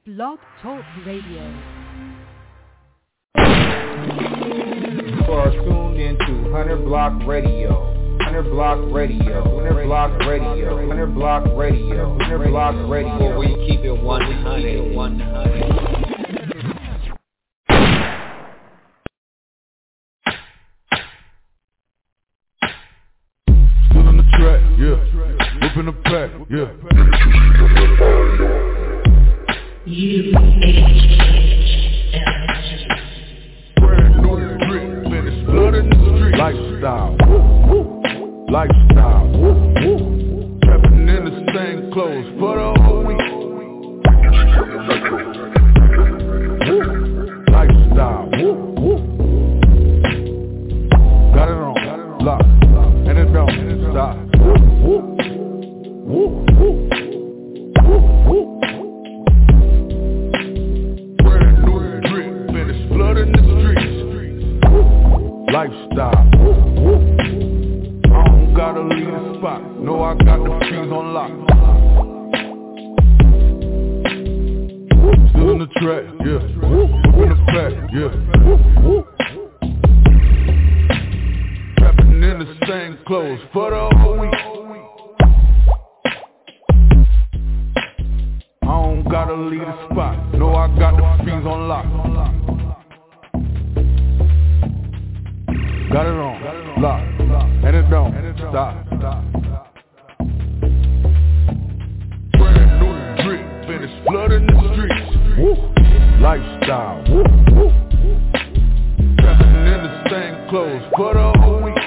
Blog Talk Radio. You are tuned into 100 Block Radio. 100 Block Radio. 100 Block Radio. 100 Block Radio. 100 Block Radio. Where we keep it 100. Still on the track, yeah. Whipping the pack, yeah. Brand new drip, man, it's blood in the street. Lifestyle, lifestyle. Trapping in the same clothes for the whole week. Lifestyle, got it on, lock, and it don't stop. Brand new drip, man, it's blood in the streets. Lifestyle, I don't gotta leave the spot. No, I got the keys on lock. Still in the track, yeah. In the pack, yeah. Trapping in the same clothes for the whole week. I don't gotta leave the spot. No, I got the keys on lock. Got it on, lock, and it don't stop. Brand new drip, and it's blood in the streets. Lifestyle, trapping in the same clothes for the whole week.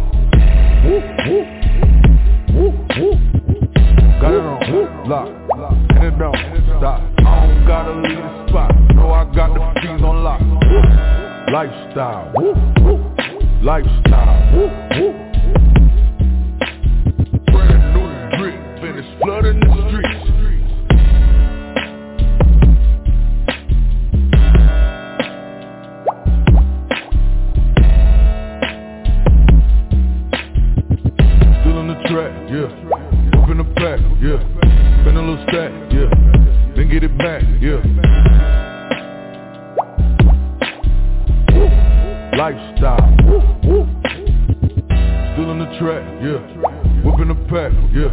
Got it on, lock, and it don't stop. I don't gotta leave the spot. No, I got the keys on lock. Lifestyle, lifestyle. Brand new drip, and it's blood in the streets. Still on the track, yeah. Open the pack, yeah. Spin a little stack, yeah. Then get it back, yeah. Lifestyle, still on the track, yeah. Whipping the pack, yeah.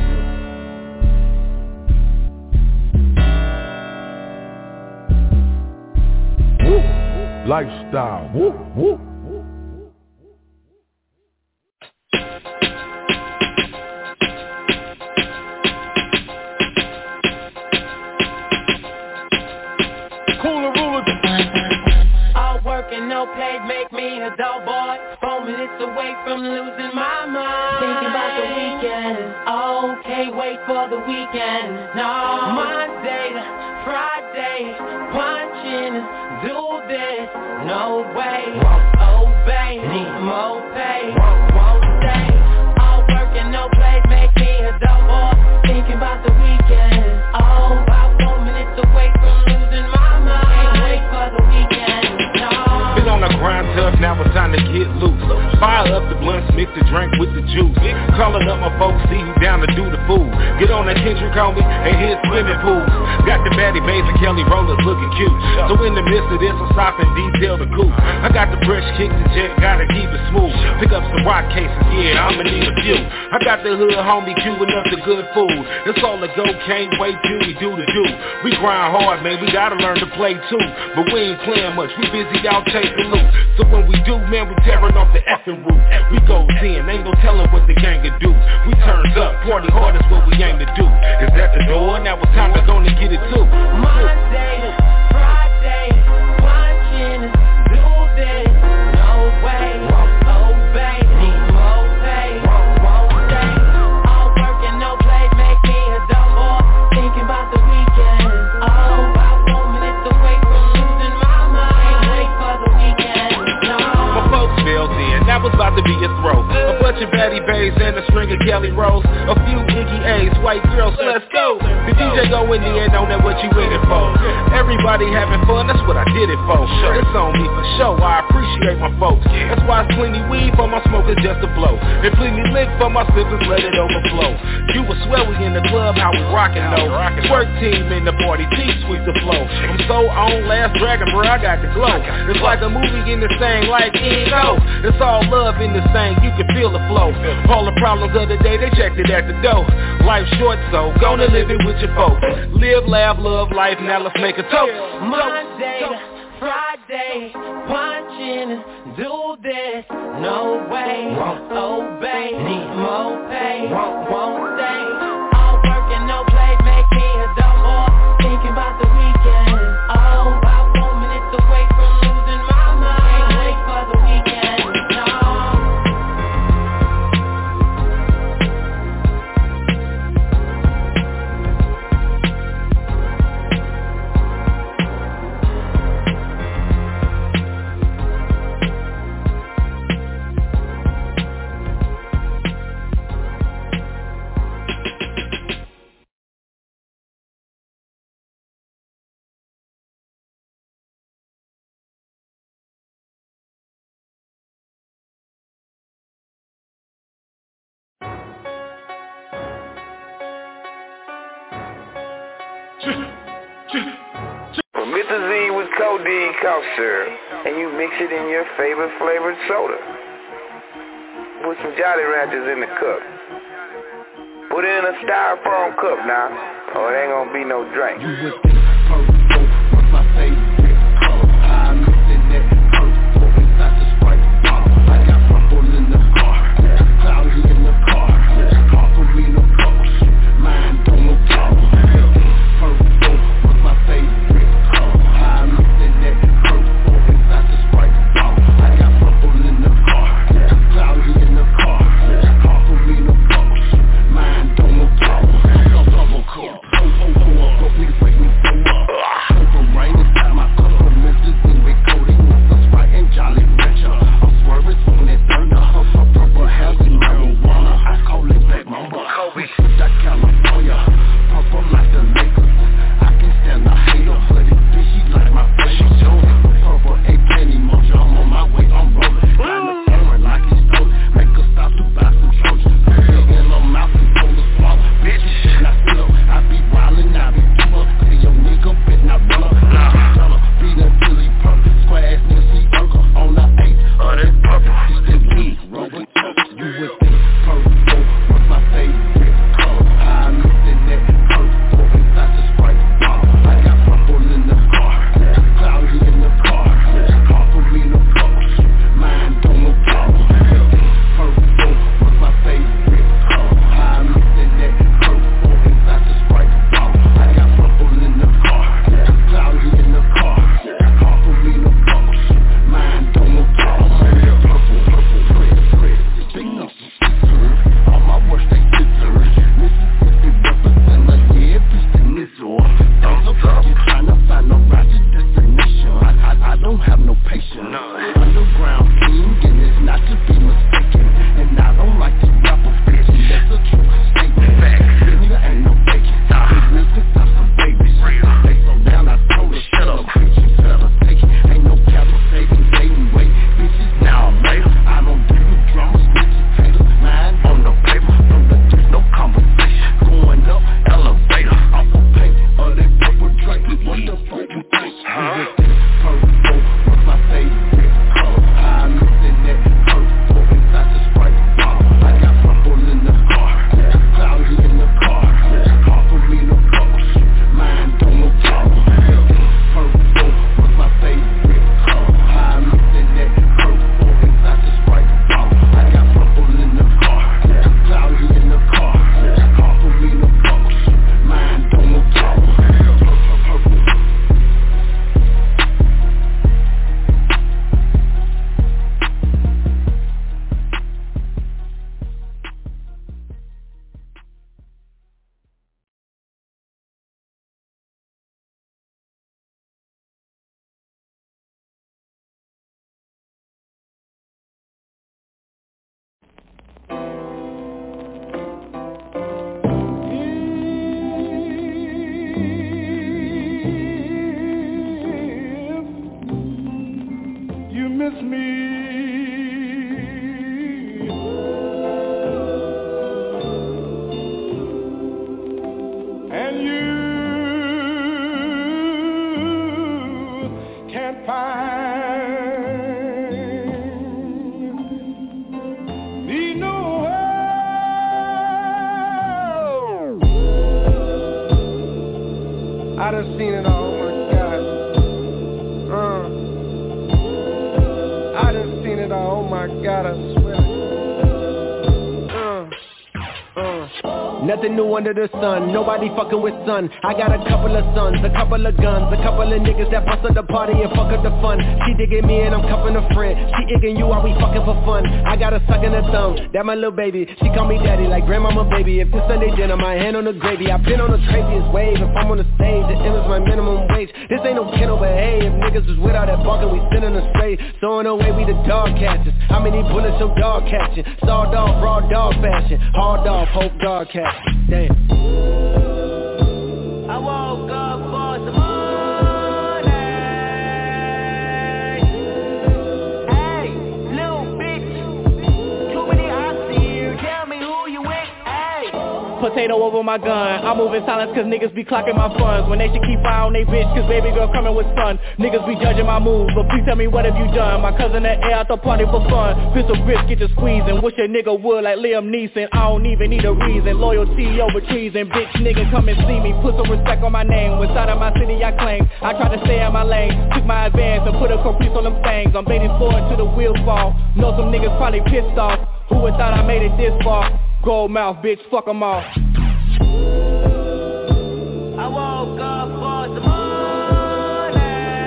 Lifestyle, Cooler ruler. All work and no play make me a dull boy. 4 minutes away from losing my mind. Thinking about the weekend is okay, wait for the weekend. No, Monday to Friday, punching, do this, no way. Obey, need more pay, won't stay. All work and no play make me a dull boy. Thinking about the weekend is about 4 minutes away from losing my mind. Can't wait for the weekend. Been on the grind tough, now it's time to get loose. Fire up the blunts, mix the drink with the juice. Calling up my folks, see who down to do the food. Get on that Kendrick on me, and hit swimming pools. Got the Batty Bays and Kelly Rollers looking cute. So in the midst of this, I'm stopping detail the coupe. I got the fresh kicks and jet, gotta keep it smooth. Pick up some rock cases, yeah, I'ma need a few. I got the hood homie queuing up the good food. It's all the go, can't wait till we do the do. We grind hard, man, we gotta learn to play too. But we ain't playing much, we busy out chasing loot. So when we do, man, we tearing off the effing roof. We goes in, ain't no telling what the gang can do. We turns up, party hard is what we aim to do. Is that the door? Now it's time to go and get it too. Monday to Friday, punching, do this, no way. Obey, need more pay, won't stay. All work and no play make me a dull boy. Thinking about the weekend is about 4 minutes away from losing my mind. Can't wait for the weekend. My folks filled in, that was about to be a throw. A bunch of Batty Bays and a string of Kelly Rolls. A few Iggy A's, white girls, let's go. Did DJ go in the end, don't know what you in it for. Everybody having fun, that's what I did it for. It's on me for sure, I appreciate my folks. That's why it's plenty weed for my smokers just to blow. And plenty lick for my sippers, let it overflow. You would swear we in the club, how we rockin' though. Twerk team in the party, team sweep the flow. I'm so on Last Dragon, bro, I got the glow. It's like a movie in this thing, like Ego. It's all love in this thing, you can feel the flow. All the problems of the day, they checked it at the door. Life's short, so gonna live it with your folks. Live, laugh, love life, now let's make a toast. Monday to Friday, punching, do this, no way, won't obey, need more pay, won't stay. All work and no play, make me a double. Thinking about the weekend, about 4 minutes away from losing my mind. Can't wait for the weekend, no. Promethazine with codeine cough syrup, and you mix it in your favorite flavored soda. Put some Jolly Ranchers in the cup. Put it in a styrofoam cup now, or it ain't gonna be no drink. You with this purple, what's my favorite color? I mix in that purple inside the Sprite bottle. I got purple in the car, cloudy in the car. Talk for me no colors, mine don't no talk. Purple, what's my favorite color? I mix in that purple inside the Sprite bottle. I got purple in the car, cloudy in the car. Talk for me no colors, mine don't no talk. Double cup, oh, please wake me, miss me. And you can't find me nowhere. I done seen it all, my God. I done seen it all, oh my God, I swear. Nothing new under the sun, nobody fucking with sun. I got a couple of sons, a couple of guns, a couple of niggas that bust up the party and fuck up the fun. She digging me and I'm cuffing a friend. She igging you while we fucking for fun. I got a suck in the thumb, that my little baby. She call me daddy like grandmama baby. If this Sunday dinner, my hand on the gravy. I've been on the craziest wave. If I'm on the stage, the end is my minimum wage. This ain't no kennel, but hey, if niggas was with all that barking, we sending them straight. So in a way, we the dog catchers. How many bullets your dog catching? Sawed off, raw dog fashion. Hard off, hope dog catching. Damn. I woke up for the morning. Hey, little bitch, too many eyes see you. Tell me who you with. Hey. Potato over my gun. I'm moving silence cause niggas be clocking my funds. When they should keep eye on they bitch cause baby girl coming with sun. Niggas be judging my moves, but please tell me what have you done? My cousin at air at the party for fun. Pistol grip get to squeezing. Wish a nigga would like Liam Neeson. I don't even need a reason. Loyalty over treason. Bitch nigga come and see me. Put some respect on my name. Inside of my city I claim. I try to stay in my lane. Took my advance and put a caprice on them things. I'm baiting forward till the wheels fall. Know some niggas probably pissed off. Who would thought I made it this far? Gold mouth bitch, fuck them all. I woke up for the morning.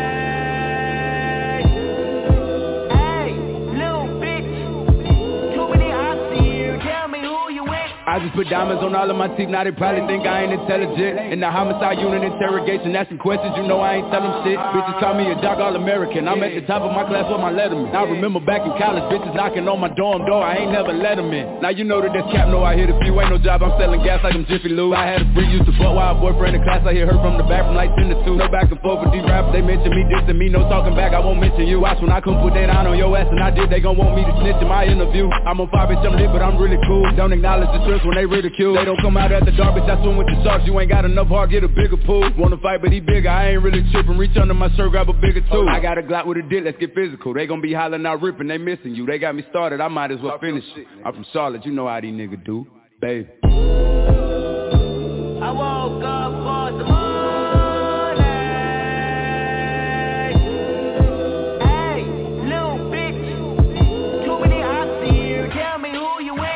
Hey, little bitch, too many eyes see you. Tell me who you with. I just put diamonds on all of my teeth, now they probably think I ain't intelligent. In the homicide unit interrogation, asking questions, you know I ain't tell them shit. Bitches call me a dog all-American, I'm at the top of my class with my letterman. I remember back in college, bitches knocking on my dorm door, I ain't never let them in. Now you know that this cap know I hit a few, ain't no job, I'm selling gas like I'm Jiffy Lube. I had a free used to fuck while a boyfriend in class, I hear her from the back from like 10 to 2. No back and forth with these rappers, they mention me, dissing me, no talking back, I won't mention you. Watch when I come put that on your ass and I did, they gon' want me to snitch in my interview. I'm on fire, bitch, I'm lit, but I'm really cool. Don't acknowledge the trips when they ridicule. They don't come out at the dark, bitch, I swim with the sharks. You ain't got enough heart, get a bigger pool. Wanna fight, but he bigger, I ain't really tripping. Reach under my shirt, grab a bigger tool. I got a Glock with a dick, let's get physical. They gon' be hollering out ripping, they missing you. They got me started, I might as well finish it. I'm from Charlotte, you know how these niggas do, baby. I woke up for the morning. Hey, little bitch, too many eyes see you. Tell me who you with.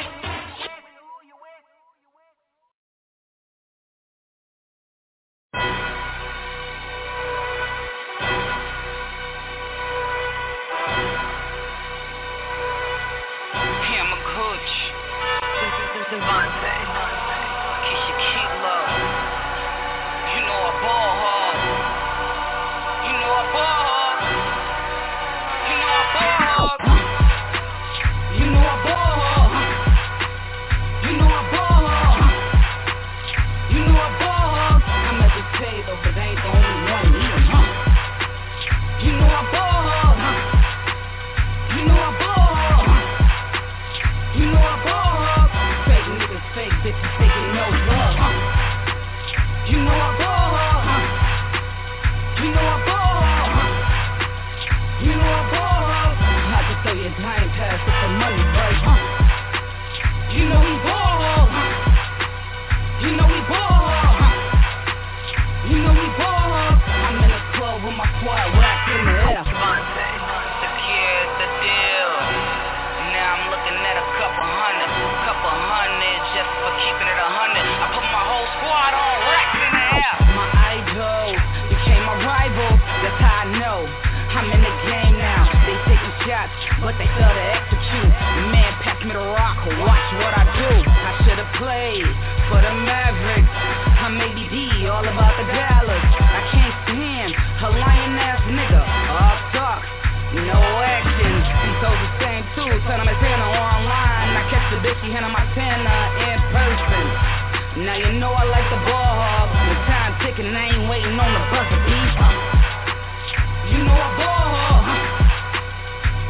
Devontae, Keisha Kilo, you know I ball hard, you know I ball hard, you know I ball hard, you know I ball hard, you know I ball hard, you know I ball hard. I'm at the table, but they ain't the only one here, you know I ball hard, you know I ball hard, you know I ball hard. Fake bitches taking no love. You know I ball hard. You know I ball hard. You know I ball hard. I can throw your time pass with the money, right? You know we ball hard. You know we ball hard. You know we ball hard. I'm in the club with my quad rack in the air. Devontae, secured the deal. Now I'm looking at a couple hundred just for keeping it 100. I put my whole squad on racks in the air. My idol became my rival. That's how I know I'm in the game now. They taking shots, but they fail to execute. The man passed me the rock. Watch what I do. I should have played for the Mavericks. I'm ABD, all about the Dallas. I can't stand a lying ass nigga. Off talk, no action. He told the same too. Tell him it's in online. I catch the bitch, he handle my tenner in person. Now you know I like the ball hog. The time ticking, I ain't waiting on the buzzer beat. You know I ball hog.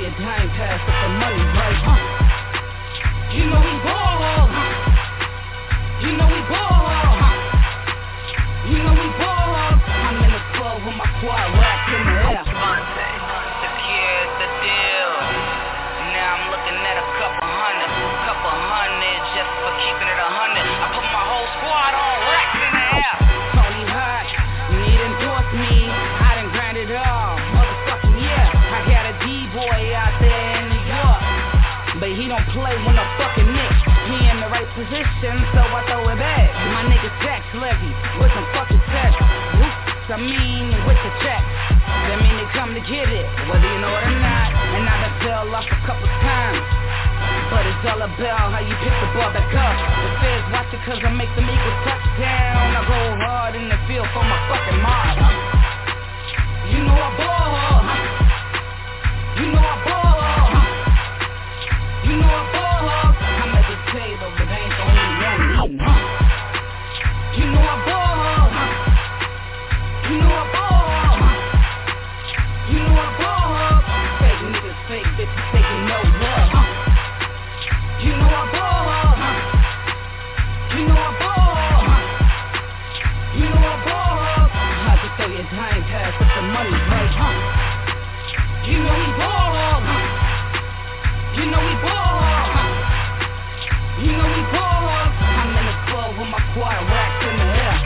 your time pass if the money's right. You know we ball. You know we ball. You know we ball. I'm in the club with my quad rack in the air. Secured the deal. Now I'm looking at a couple hundred just for keeping it 100. I put my whole squad on racks in the air. Tony Hawk, need endorse me. I done grind it all, motherfucking yeah. I got a D-boy out there in New York, but he don't play when the fucking Knicks. He in the right position, so I throw it back. My nigga Jax Levy with some fucking sex. Whoops, I mean with the check. That mean they come to get it, whether you know it or not. And I done fell off a couple times, but it's all about how you pick the ball back up. The feds watch it cause I make them equal touchdown. I go hard in the field for my fucking mob. You know I ball. You know I ball. You know I ball. I'm at the table, but I ain't the only one eating. You know I ball. You know I ball. You know I ball. Fake niggas, fake bitches, taking no love. You know I ball. You know I ball. You know I ball. I can throw your time pass if the money's right. You know we ball. You know we ball. You know we ball. I'm in the club with my quad racks in the air.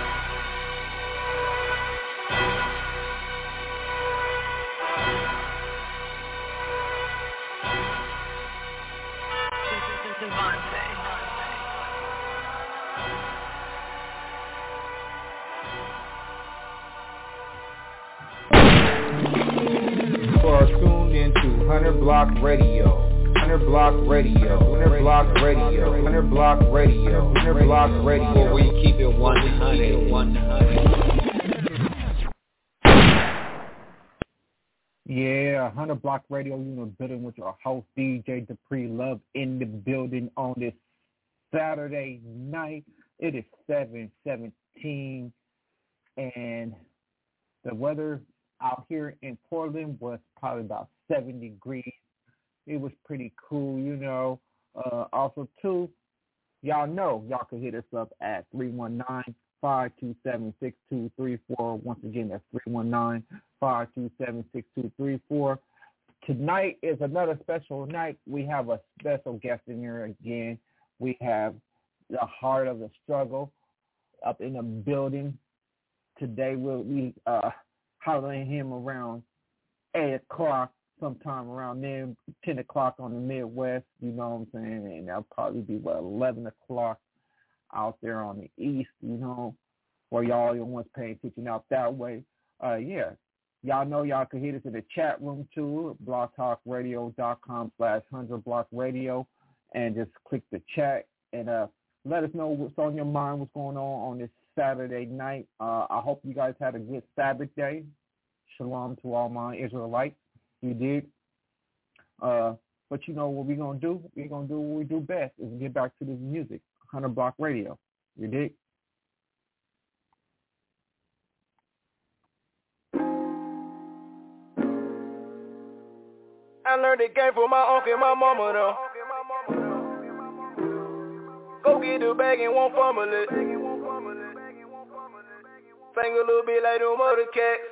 You are tuned into 100 Block Radio. 100 Block Radio. 100 Block Radio. 100 Block Radio. 100 Block Radio. Where we keep it 100. Yeah, 100 Block Radio, you know, building with your host, DJ Dupree Love, in the building on this Saturday night. It is 7/17, and the weather out here in Portland was probably about 7 degrees. It was pretty cool, you know. Also, too, y'all know y'all can hit us up at 319-527-6234. Once again, that's 319-527-6234. Tonight is another special night. We have a special guest in here again. We have the Heart of the Struggle up in the building. Today we'll be hollering him around 8 o'clock, sometime around then, 10 o'clock on the Midwest, you know what I'm saying? And that'll probably be, 11 o'clock out there on the East, you know, for y'all the ones paying attention out that way. Yeah, y'all know y'all can hit us in the chat room, too, blogtalkradio.com/100blockradio, and just click the chat and let us know what's on your mind, what's going on this Saturday night. I hope you guys had a good Sabbath day. Shalom to all my Israelites. You did. But you know what we're going to do? We're going to do what we do best, is get back to this music. 100 Block Radio. You dig? I learned the game from my uncle and my mama, though. Go get the bag and won't fumble it. Sing a little bit like them other cats.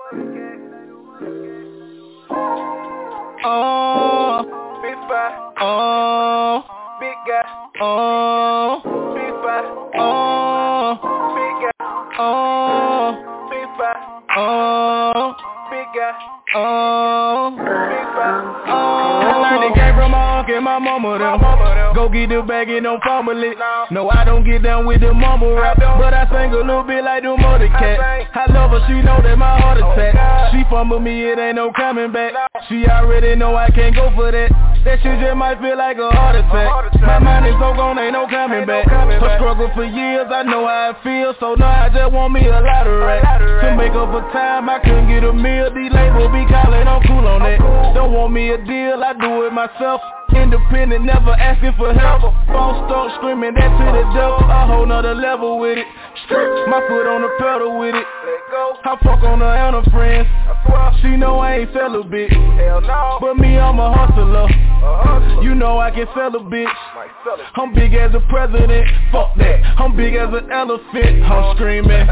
Big five. Big guy. Big five. Big guy. Big five. Big guy. Big five. I learned the game from my uncle and my mama, though. Go get the bag and don't fumble it. No, I don't get down with the mumble rap, but I sing a little bit like them other cats. I love her, she know that my heart attack. She fumble me, it ain't no coming back. She already know I can't go for that. That shit just might feel like a heart attack. My mind is so gone, ain't no coming back. Her struggle for years, I know how it feels. So now I just want me a lot of rap. To make up for time, I couldn't get a meal. These labels be calling, I'm cool on that. Don't want me a deal, I do it myself. Independent, never asking for help. Phone start screaming that to the devil. A whole nother level with it. My foot on the pedal with it. I fuck on her and her friends. She know I ain't sell a bitch. But me, I'm a hustler. You know I can sell a bitch. I'm big as a president. Fuck that. I'm big as an elephant. I'm screaming.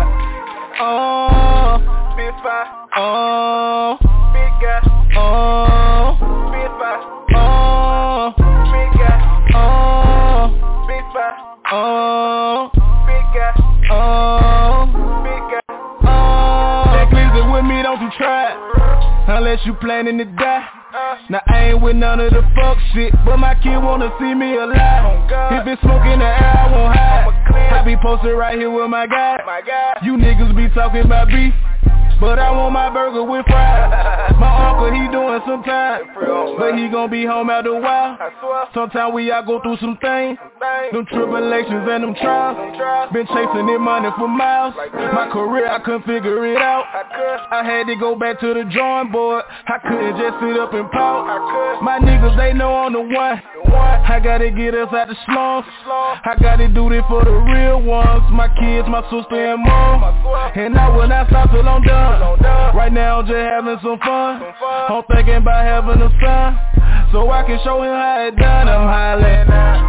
Big five. Big guy. Big five. Big guy. Big five. Big guy. Big guy. That glizzy with me, don't you try it. Unless you planning to die. Now I ain't with none of the fuck shit, but my kid wanna see me alive. If it's smoke in the air, I won't hide. I be posted right here with my guy. You niggas be talking about beef, but I want my burger with fries. My uncle, he doing some time, but he gon' be home after a while. Sometimes we all go through some things, them tribulations and them trials. Been chasing this money for miles. My career, I couldn't figure it out. I had to go back to the drawing board. I couldn't just sit up and pout. My niggas, they know I'm the one. I gotta get us out the slums. I gotta do this for the real ones. My kids, my sister and mom. And I will not stop till I'm done. Right now I'm just having some fun. I'm thinking about having a son, so I can show him how it done. I'm hollering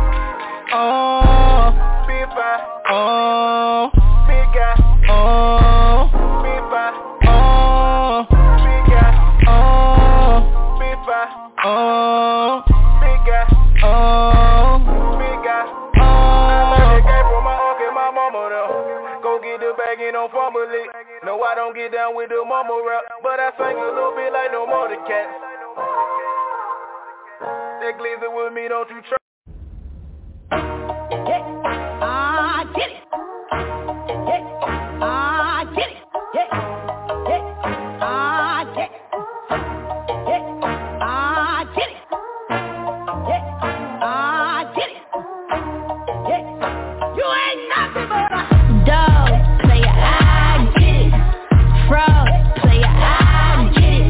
big five. Big guy. Big five. Big guy. Big five. Big guy. Big guy. I learned the game from my uncle and my mama though. Go get the bag and don't fumble it. No, I don't get down with the mama rap, but I sing a little bit like no more the cats. That glizzy with me, don't you try. Yeah, I get it. Yeah, I get it. Yeah, yeah, I get it. Yeah, I get it. Yeah, I get it. Yeah, you ain't nothing but a dog player. I get it. Fraud player. I get it.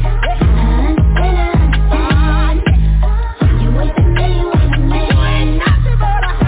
You ain't the man, you ain't the man. You ain't nothing but a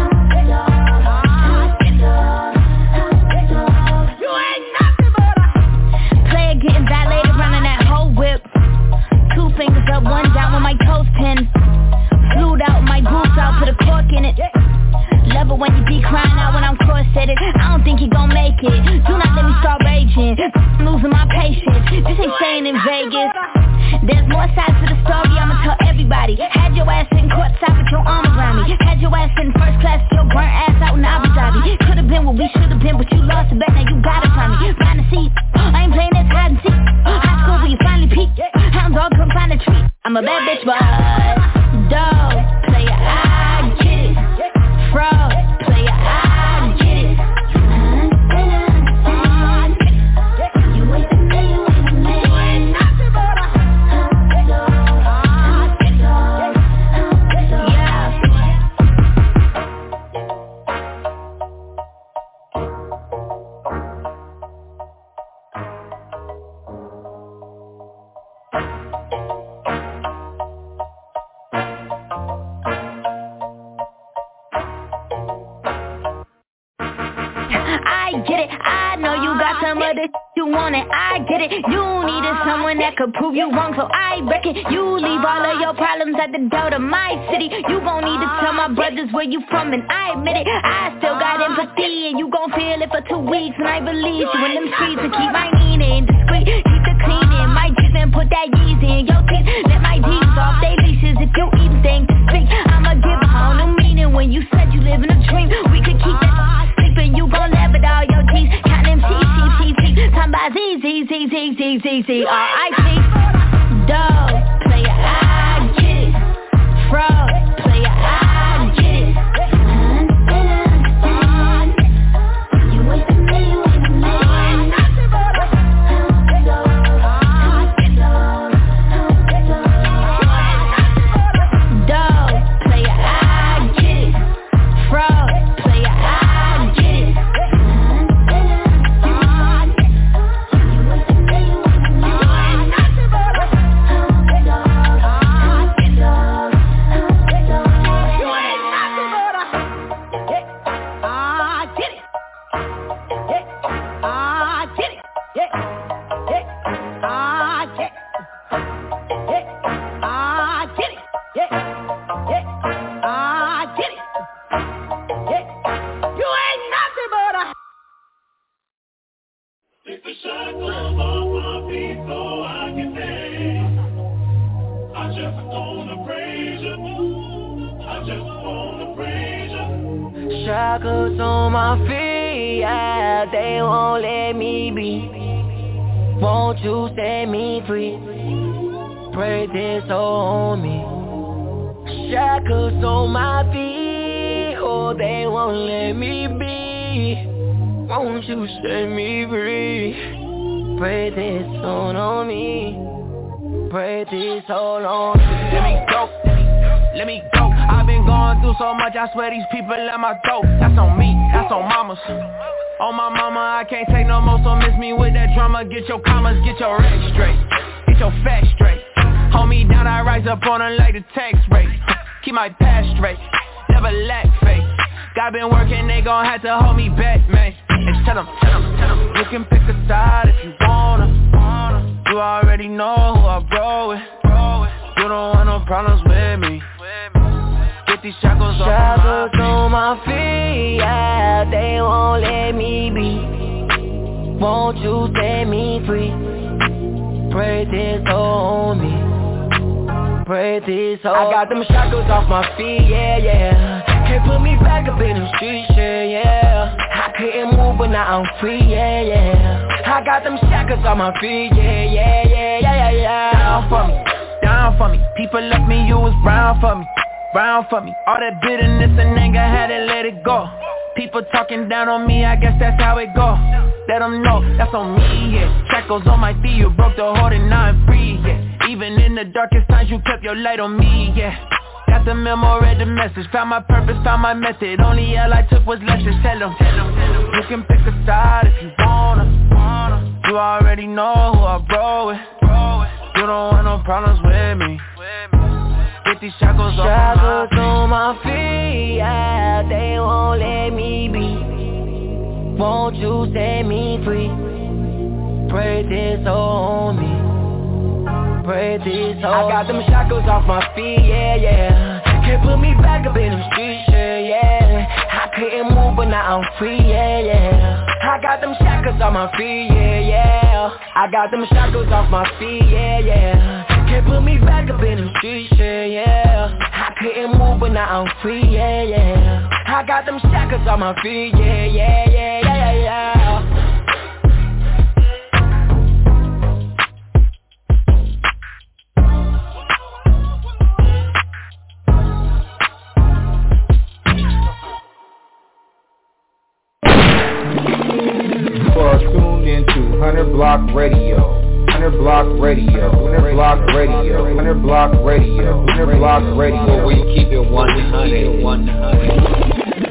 you ain't nothing but a player getting violated, running that whole whip. 2 fingers up, 1 down with my toes pinned. Flued out my boots out, put a cork in it. Love it when you be crying out when I'm corseted. I don't think you gon' make it. Do not let me start raging. I'm losing my patience. This ain't staying in Vegas. There's more sides to the story, I'ma tell everybody. Had your ass in courtside with your arm around me. Had your ass in first class, your burnt ass out in Abu Dhabi. Could've been what we should've been, but you lost the bet, now you gotta find me. Find a seat, I ain't playing this hide and seek. High school where you finally peak. Hound dog, come find a treat. I'm a bad bitch, but dog player, I get it. Fraud player, I get it. You ain't the man, you ain't the man. You ain't nothing but a I get it, I know you got some of this you want it, I get it. You needed someone that could prove you wrong, so I reckon you leave all of your problems at the door to my city. You gon' need to tell my brothers where you from, and I admit it. I still got empathy, and you gon' feel it for 2 weeks when I release you in them streets. And keep my meaning discreet, keep the cleaning, my G's and put that Yeezy in your teeth. Let my D's off they leashes if you even think to speak. I'ma give a whole new meaning when you said you live in a dream. We could keep that sleeping, you gon' laugh at all your G's. Count them T, time by Z, R-I-P. Dog, player, I get it. Fraud, player, I get it. You ain't the man, you ain't the man. You ain't nothing but a dog, player, I get it. Fraud, player, I get it. You ain't shackles on my feet, yeah, they won't let me be. Won't you set me free? Pray this on me. Shackles on my feet, oh, they won't let me be. Won't you set me free? Pray this on me. Pray this all on me. Let me go. I've been going through so much, I swear these people let my throat. That's on me, that's on mamas. On my mama, I can't take no more, so miss me with that drama. Get your commas, get your racks straight, get your facts straight. Hold me down, I rise up on her like the tax rate. Keep my past straight, never lack faith. God been working, they gon' have to hold me back, man. And tell them, you can pick a side if you wanna. You already know who I roll with. You don't want no problems with me. Get these shackles on my feet, yeah, they won't let me be. Won't you set me free? Pray this on me. Pray this on me. I got them shackles off my feet, yeah, yeah. Can't put me back up in the streets, yeah, yeah. I couldn't move, but now I'm free, yeah, yeah. I got them shackles on my feet, yeah, yeah, yeah, yeah, yeah. Down for me. People left me, you was brown for me. Brown for me. All that bitterness and anger, had to let it go. People talking down on me, I guess that's how it go. Let them know, that's on me, yeah. Shackles on my feet, you broke the heart and now I'm free, yeah. Even in the darkest times, you kept your light on me, yeah. Got the memo, read the message. Found my purpose, found my method. Only L I took was lessons. Tell them, you can pick a side if you wanna. You already know who I roll with. You don't want no problems with me. Get these shackles on my feet, yeah, they won't let me be. Won't you set me free? Pray this on me. Pray this on me. I got them shackles off my feet, yeah, yeah. Can't put me back up in the streets, yeah, yeah. I couldn't move, but now I'm free, yeah, yeah. I got them shackles on my feet, yeah, yeah. I got them shackles off my feet, yeah, yeah. Can't put me back up in the streets, yeah, yeah. I couldn't move, but now I'm free, yeah, yeah. I got them shackles on my feet, yeah, yeah, yeah, yeah, yeah. You are tuned into 100 Block Radio. 100 Block Radio, 100 Block Radio, 100 Block Radio, 100 Block Radio, where we keep it 100, 100.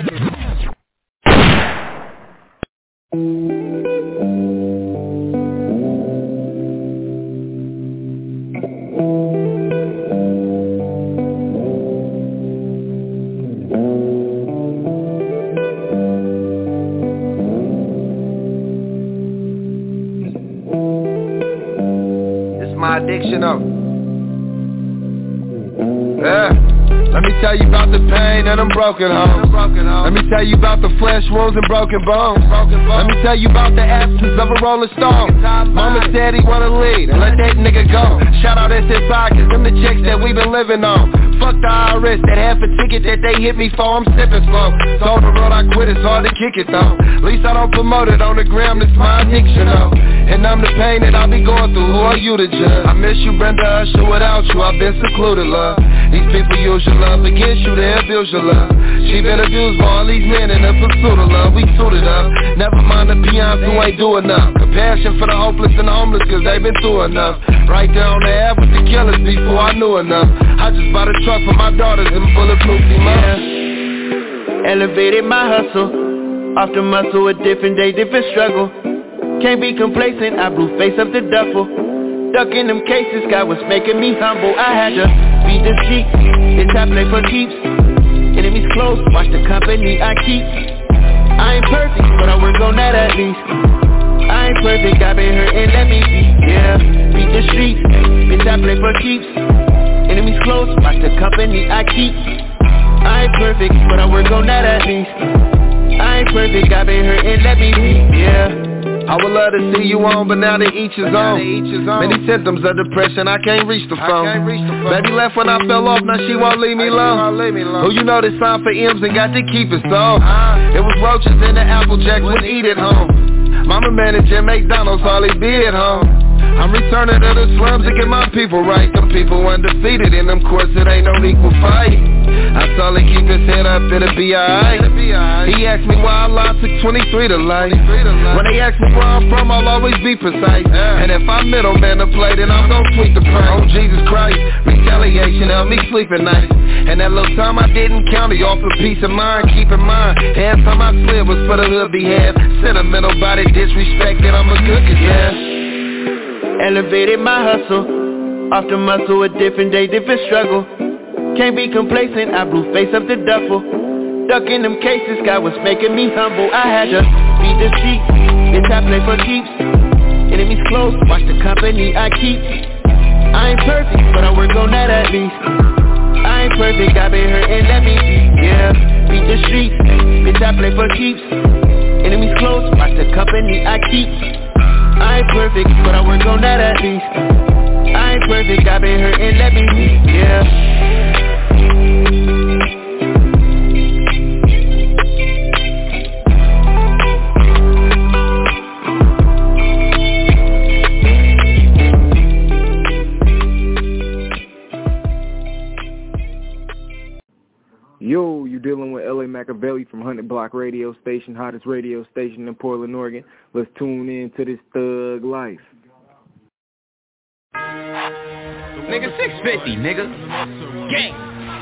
Addiction of Let me tell you about the pain and them broken homes. Let me tell you about the flesh wounds and broken bones. Let me tell you about the absence of a rolling stone. Mama said he wanna lead and let that nigga go. Shout out SSI, cause them the checks that we been living on. Fuck the IRS, that half a ticket that they hit me for, I'm sipping slow. Told the road I quit, it's hard to kick it though. At least I don't promote it on the gram, it's my addiction though. And I'm the pain that I be going through, who are you to judge? I miss you, Brenda Usher, without you I've been secluded, love. These people use your love against you, they abuse your love. She been abused by all these men in the pursuit of love. We suited up, never mind the peons who ain't do enough. Compassion for the hopeless and the homeless cause they been through enough. Right there on the air with the killers before I knew enough. I just bought a truck for my daughters and bulletproof Elevated my hustle, off the muscle, a different day, different struggle. Can't be complacent, I blew face up the duffel. Ducking them cases, God was making me humble. I had to beat the sheep, it's I play for keeps. Enemies close, watch the company I keep. I ain't perfect, but I work on that at least. I ain't perfect, I been hurt and let me be. Yeah, beat the street, bitch I play for keeps. Enemies close, watch the company I keep. I ain't perfect, but I work on that at least. I ain't perfect, I been hurt and let me be. Yeah. I would love to see you on, but now to each his own. Many symptoms of depression, I can't reach the phone. Baby left when I fell off, now she won't leave me alone. Who you know that signed for M's and got to keep it so? It was roaches in the Apple Jacks, wouldn't eat at home. Mama manager McDonald's, hardly be at home. I'm returning to the slums to get my people right. Them people undefeated, in them courts it ain't no equal fight. I told him keep his head up, it'll be alright. He asked me why Allah took 23 to life. When they ask me where I'm from, I'll always be precise. And if I middleman to play, then I'm gon' tweet the price. Oh Jesus Christ, retaliation helped me sleep at night. And that little time I didn't count it off for peace of mind. Keep in mind, half time I slid was for the hood behalf. Sentimental body disrespected, I'm a good yeah. Elevated my hustle, off the muscle, a different day, different struggle. Can't be complacent, I blew face up the duffel. Ducking them cases, God was making me humble. I had to beat the sheep, bitch I play for keeps. Enemies close, watch the company I keep. I ain't perfect, but I work on that at least. I ain't perfect, I been hurting, let me be. Yeah, beat the streets, bitch I play for keeps. Enemies close, watch the company I keep. I ain't perfect, but I work on that at least. I ain't perfect, I been hurting, let me be. Yeah. Yo, you dealing with L.A. Machiavelli from 100 Block Radio Station, hottest radio station in Portland, Oregon. Let's tune in to this thug life. Nigga, 650, nigga. Gang.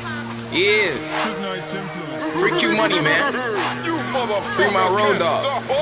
Yeah. Free Q money, man. Free my road dog.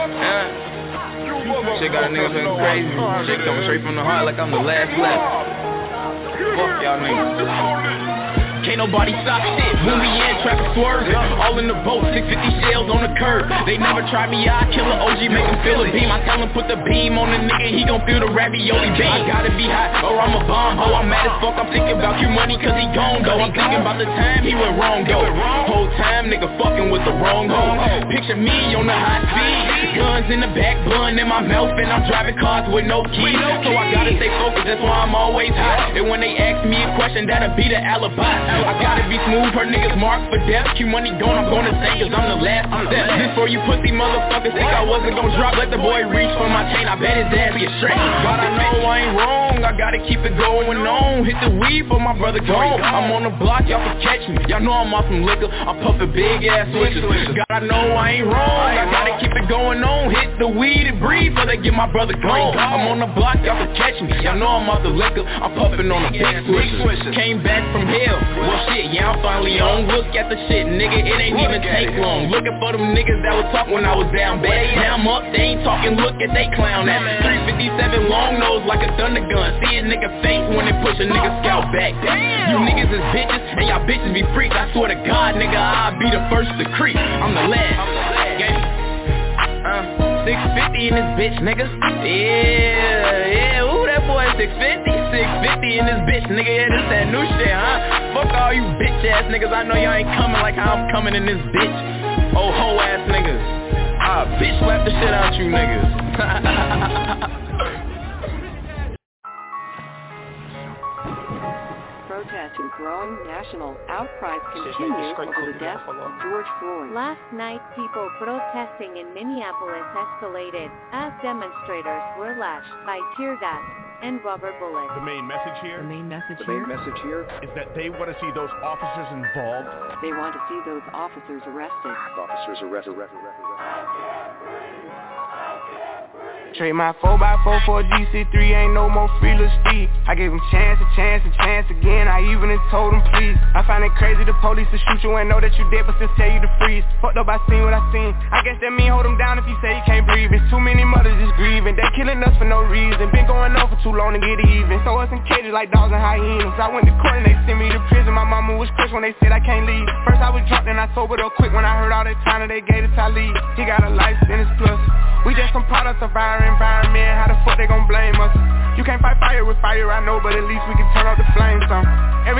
Shit got a nigga feeling crazy. Shit coming straight from the heart like I'm the last left. Fuck y'all niggas. Can't nobody stop shit when we in traffic swerving. All in the boat, 650 shells on the curb. They never tried me, I kill a OG, make him feel a beam. I tell him put the beam on the nigga, he gon' feel the ravioli beam. I gotta be hot or I'm a bomb, ho. I'm mad as fuck, I'm thinking about you money cause he gone, though. I'm thinking about the time he went wrong, though. Whole time, nigga fucking with the wrong hoe. Picture me on the high speed, guns in the back, blunt in my mouth, and I'm driving cars with no keys. So I gotta stay focused, that's why I'm always hot. And when they ask me a question, that'll be the alibi. I gotta be smooth, her niggas marked for death. Q money gone, I'm gonna say cause I'm the last step. Before you pussy motherfuckers think I wasn't gonna drop, let the boy reach for my chain, I bet his ass get straight. God, I know I ain't wrong, I gotta keep it going on. Hit the weed for my brother gone. I'm on the block, y'all can catch me. Y'all know I'm off some liquor, I'm puffin' big ass switches. God, I know I ain't wrong, I gotta keep it going on. Hit the weed and breathe before they get my brother gone. I'm on the block, y'all can catch me. Y'all know I'm off the liquor, I'm puffin' on the big switches. Came back from hell, well shit, yeah, I'm finally on. Look at the shit, nigga, it ain't even take long. Looking for them niggas that would talk when I was down bad. Now I'm up, they ain't talking, look at they clown at 357 long nose like a thunder gun. See a nigga faint when they push a nigga scalp back. You niggas is bitches, and y'all bitches be freaks. I swear to God, nigga, I'll be the first to creep. I'm the last. Gang. 650 in this bitch, nigga. Yeah, ooh, that boy 650 in this bitch, nigga. Yeah, this that new shit, huh? Fuck all you bitch ass niggas. I know y'all ain't coming like how I'm coming in this bitch. Oh, hoe ass niggas. I'll bitch slap the shit out you niggas. Protest and growing national outcries continue over the death of George Floyd. Last night, people protesting in Minneapolis escalated as demonstrators were lashed by tear gas and rubber bullets. The main message here? The main message is that they want to see those officers involved. They want to see those officers arrested. Trade my 4x4 for a GC3, ain't no more free little Steve. I gave him chance again, I even told him please. I find it crazy the police to shoot you and know that you dead but still tell you to freeze. Fucked up, I seen what I seen, I guess that mean hold him down if he say he can't breathe. It's too many mothers just grieving, they killing us for no reason. Been going on for too long to get even, throw us in cages like dogs and hyenas. I went to court and they sent me to prison, my mama was crushed when they said I can't leave. First I was drunk then I sobered up quick when I heard all that time that they gave to Talib. He got a life sentence plus, we just some products of our environment, how the fuck they gon' blame us? You can't fight fire with fire, I know, but at least we can turn off the flames on. Every color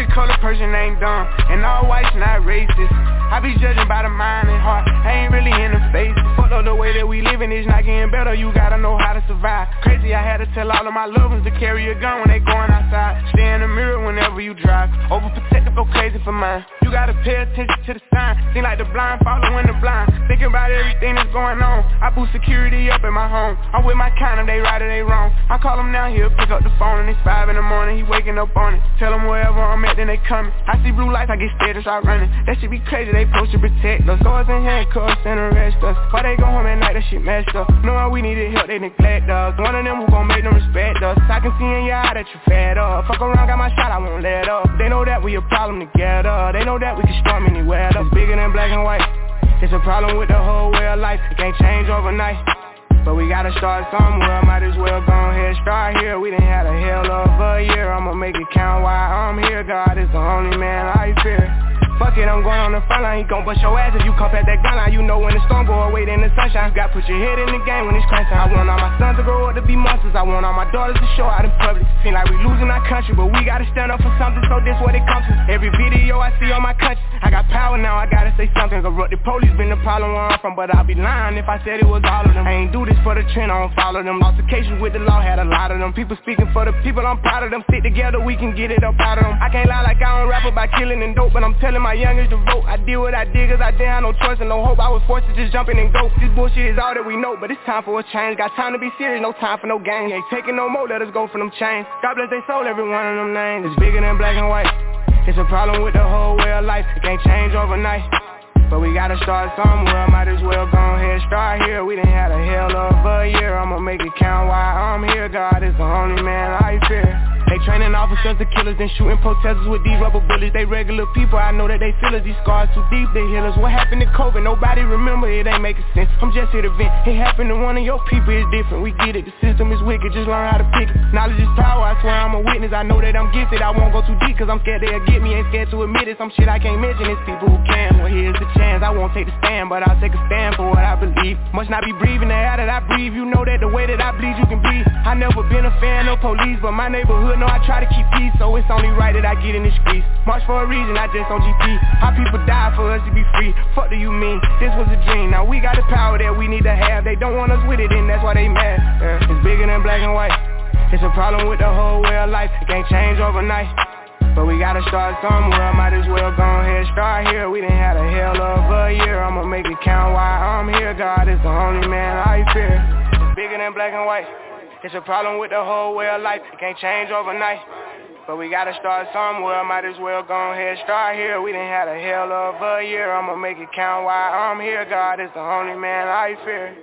person ain't dumb, and all whites not racist. I be judging by the mind and heart, I ain't really in the face. Fuck up the way that we living, it's not getting better, you gotta know how to survive. Crazy, I had to tell all of my loved ones to carry a gun when they going outside. Stay in the mirror whenever you drive, overprotective, go crazy for mine. You gotta pay attention to the sign, seem like the blind following the blind. Thinking about everything that's going on, I boost security up in my home. I'm with my kind of, they right or they wrong. I call them now, he'll pick up the phone and it's 5 in the morning, he waking up on it. Tell them wherever I'm at, then they coming. I see blue lights, I get scared and start running. That shit be crazy, they supposed to protect us. Swords and handcuffs and arrest us. Why they go home at night, that shit messed up. Knowing we needed help, they neglect us. One of them who gon' make them respect us. I can see in your eye that you fed up. Fuck around, got my shot, I won't let up. They know that we a problem together. They know that we can storm anywhere. It's bigger than black and white. It's a problem with the whole way of life. It can't change overnight, but we gotta start somewhere. Might as well go ahead, start here. We done had a hell of a year. I'ma make it count while I'm here. God is the only man I fear. Fuck it, I'm going on the front line. He gon' bust your ass if you come past that gun line. You know when the storm go away, then the sunshine. You gotta put your head in the game when it's crunch time. I want all my sons to grow up to be monsters. I want all my daughters to show out in public. Seem like we losing our country, but we gotta stand up for something, so this what it comes to. Every video I see on my country, I got power now, I gotta say something. Corrupted police been the problem where I'm from, but I'll be lying if I said it was all of them. I ain't do this for the trend, I don't follow them. Altercations with the law, had a lot of them. People speaking for the people, I'm proud of them. Stick together, we can get it up out of them. I can't lie like I don't rap about killing and dope, but I'm telling my youngest to vote. I did what I did cause I didn't have no choice and no hope. I was forced to just jump in and go. This bullshit is all that we know, but it's time for a change. Got time to be serious, no time for no games. Ain't taking no more, let us go for them chains. God bless they soul, every one of them names. It's bigger than black and white. It's a problem with the whole way of life. It can't change overnight, but we gotta start somewhere. Might as well go ahead, start here. We done had a hell of a year. I'ma make it count while I'm here. God is the only man I fear. They training officers to killers, then shooting protesters with these rubber bullets. They regular people, I know that they feel us. These scars too deep, they heal us. What happened to COVID? Nobody remember, it ain't making sense. I'm just here to vent. It happened to one of your people, it's different. We get it, the system is wicked, just learn how to pick it. Knowledge is power, I swear I'm a witness. I know that I'm gifted, I won't go too deep, cause I'm scared they'll get me. Ain't scared to admit it, some shit I can't mention. It's people who can, well here's the chance. I won't take the stand, but I'll take a stand for what I believe. Must not be breathing the air that I breathe. You know that the way that I bleed, you can breathe. I never been a fan of police, but my neighborhood know I try to keep peace, so it's only right that I get in the streets. March for a reason, I just on GP. How people die for us to be free. Fuck do you mean? This was a dream. Now we got the power that we need to have. They don't want us with it, and that's why they mad. It's bigger than black and white. It's a problem with the whole way of life. It can't change overnight, but we gotta start somewhere. Might as well go ahead, start here. We done had a hell of a year. I'ma make it count while I'm here. God is the only man I fear. It's bigger than black and white. It's a problem with the whole way of life. It can't change overnight, but we gotta start somewhere. Might as well go ahead, start here. We done had a hell of a year. I'ma make it count while I'm here. God is the only man I fear.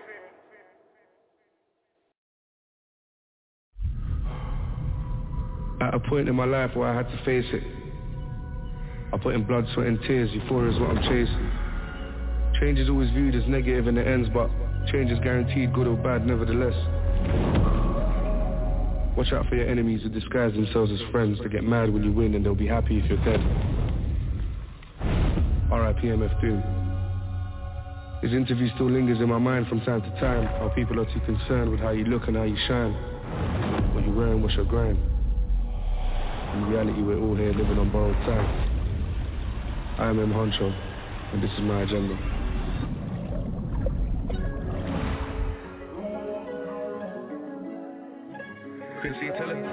At a point in my life where I had to face it, I put in blood, sweat and tears. Euphoria is what I'm chasing. Change is always viewed as negative in the ends, but change is guaranteed, good or bad, nevertheless. Watch out for your enemies who disguise themselves as friends. They get mad when you win and they'll be happy if you're dead. R.I.P. MF Doom. His interview still lingers in my mind from time to time. How people are too concerned with how you look and how you shine. What you're wearing, what's your grind. In reality, we're all here living on borrowed time. I am M. Honcho, and this is my agenda. Quincy, tell it.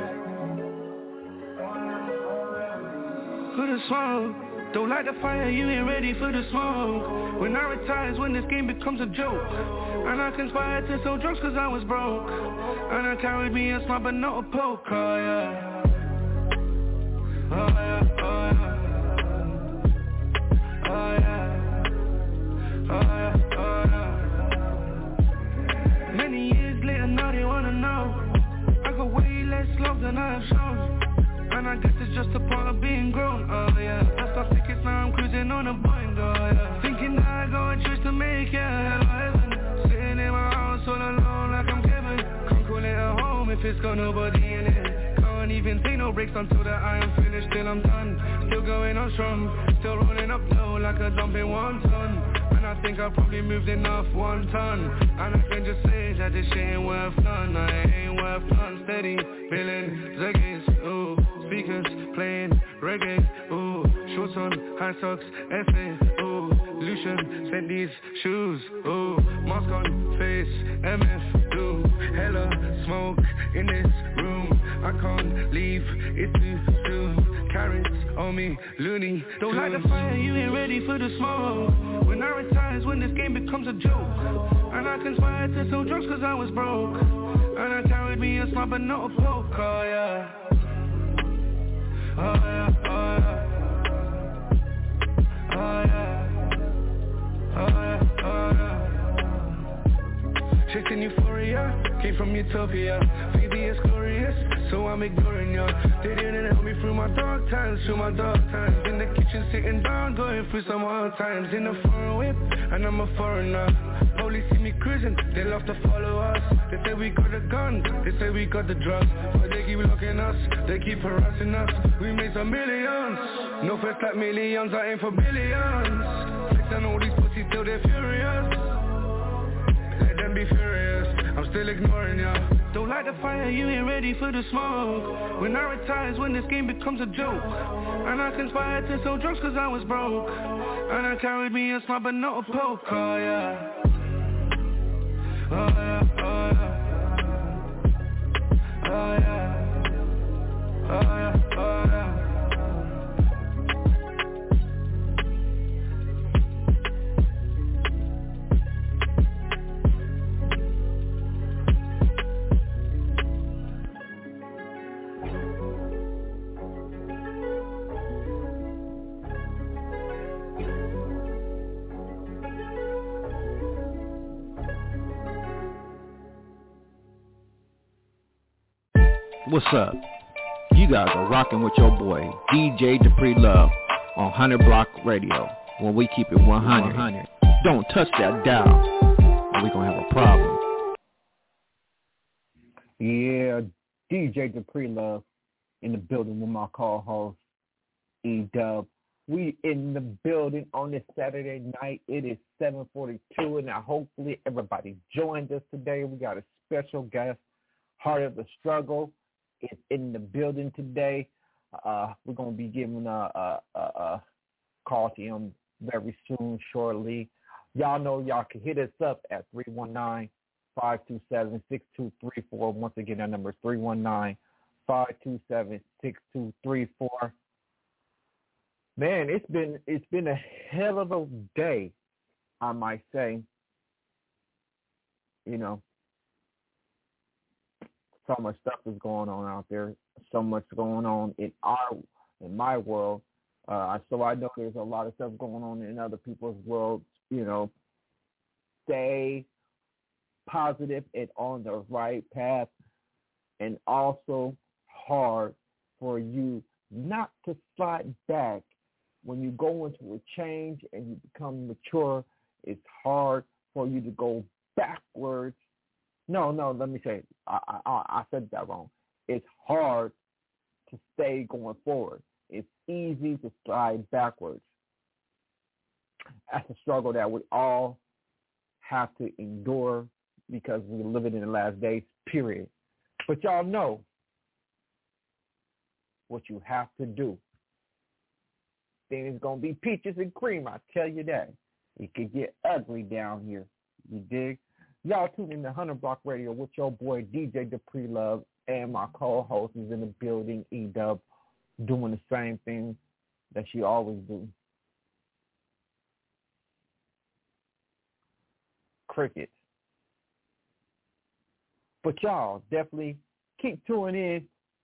For the smoke, don't light the fire, you ain't ready for the smoke. When I retire is when this game becomes a joke. And I conspired to sell drugs cause I was broke. And I carried me a smile but not a poker, yeah. Oh yeah, oh yeah. Oh yeah. Oh yeah, oh yeah. Many years later now they wanna know. I got way less love than I have shown. And I guess it's just a part of being grown, oh yeah. I stopped tickets, now I'm cruising on a bind, oh yeah. Thinking that I go and choose to make it hell or heaven. Sitting in my house all alone like I'm Kevin. Can't call it a home if it's got nobody in it. Can't even take no breaks until that I am finished, till I'm done. Still going on strong, still rolling up low like a dumping 1 ton. And I think I probably moved enough 1 ton. And I can just say that this shit ain't worth none. I ain't worth none. Steady feeling ziggies, ooh. Speakers playing reggae, ooh. Shorts on, high socks, FA, oh. Lucian, sent these shoes, oh. Mask on, face, MF, do. Hella smoke in this room. I can't leave, it's too soon. Carrots on me, loony. Don't light the fire, you ain't ready for the smoke. When I retire is when this game becomes a joke. And I conspired to sell drugs cause I was broke. And I carried me a slump but not a poke, oh yeah. Oh yeah, oh yeah. Oh yeah. Oh yeah, oh yeah. Chasing euphoria, came from utopia. Phoebe is glorious, so I'm ignoring ya. They didn't help me through my dark times, in the kitchen sitting down, going through some hard times. In a foreign whip, and I'm a foreigner. Police see me cruising, they love to follow us. They say we got the gun, they say we got the drugs. But they keep looking us, they keep harassing us. We made some millions, no first like millions, I aim for billions. Flex on all these pussies till they're furious. Let them be furious, I'm still ignoring ya. Don't light the fire, you ain't ready for the smoke. When I retire is when this game becomes a joke. And I conspired to sell drugs cause I was broke. And I carried me a slump but not a poke, oh yeah. Oh yeah, oh yeah. Oh yeah. Oh yeah, oh yeah. What's up? You guys are rocking with your boy, DJ Dupree Love, on 100 Block Radio, when we keep it 100. Don't touch that dial, or we gonna have a problem. Yeah, DJ Dupree Love in the building with my co-host, E-Dub. We in the building on this Saturday night. It is 7:42, and now hopefully everybody joined us today. We got a special guest, Heart of the Struggle. Is in the building today. We're going to be giving a call to him very soon, shortly. Y'all know y'all can hit us up at 319-527-6234. Once again, that number is 319-527-6234. Man, it's been a hell of a day, I might say. You know, so much stuff is going on out there. So much going on in my world. So I know there's a lot of stuff going on in other people's worlds. You know, stay positive and on the right path, and also hard for you not to slide back when you go into a change and you become mature. It's hard for you to go backwards. No, let me say, I said that wrong. It's hard to stay going forward. It's easy to slide backwards. That's a struggle that we all have to endure because we're living in the last days, period. But y'all know what you have to do. Things going to be peaches and cream, I tell you that. It could get ugly down here. You dig? Y'all tune in to 100 Block Radio with your boy DJ Dupree Love, and my co-host is in the building, E-Dub, doing the same thing that she always do. Cricket. But y'all definitely keep tuning in,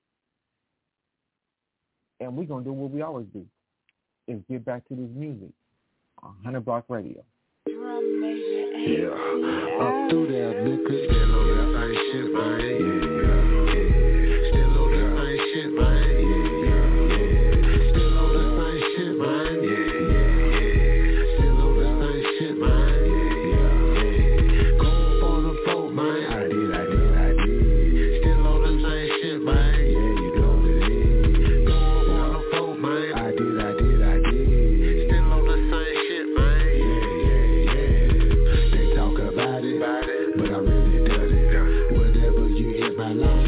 and we're going to do what we always do, is get back to this music on 100 Block Radio. Yeah, up through there, nigga. Still on that same shit, man. Yeah. Still on that same shit, man. Yeah. Still on that same shit, man. Yeah. Still on that same shit, man. Yeah. Go up on the floor, man. I did. Still on that same shit, man. Yeah, you know what it is. Go up on the floor, man. I did. Still on that same shit, man. Yeah. But I really done it. Whatever you hit my line.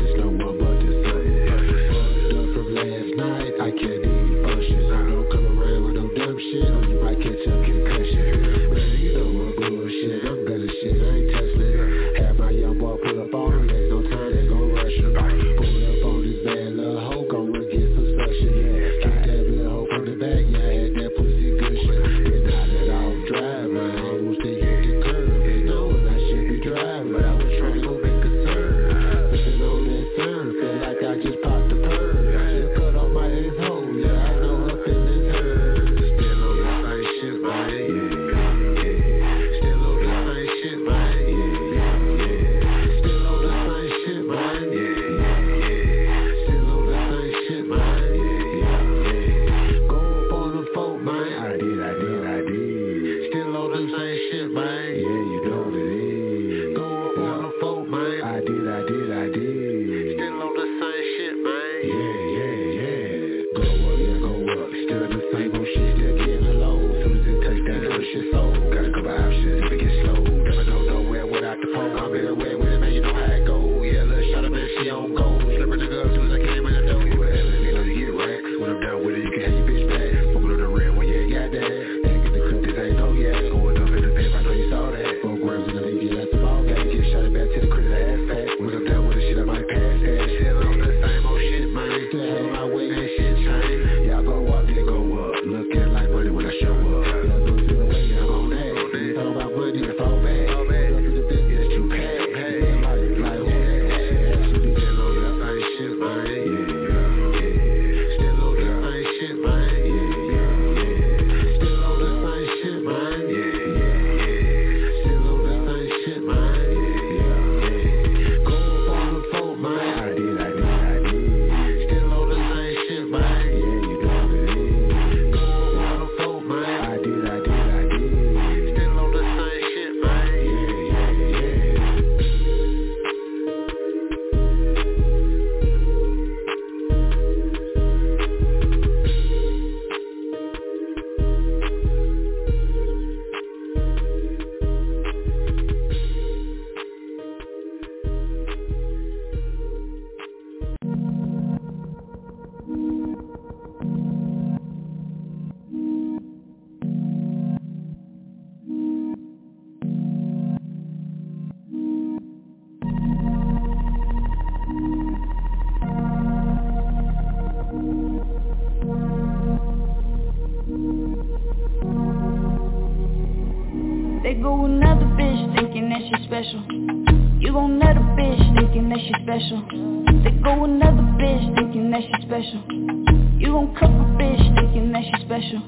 go another bitch thinking that she's special. You gon' let a bitch thinking that she's special. They go another bitch thinking that she's special. You gon' cuff a bitch thinking that she's special.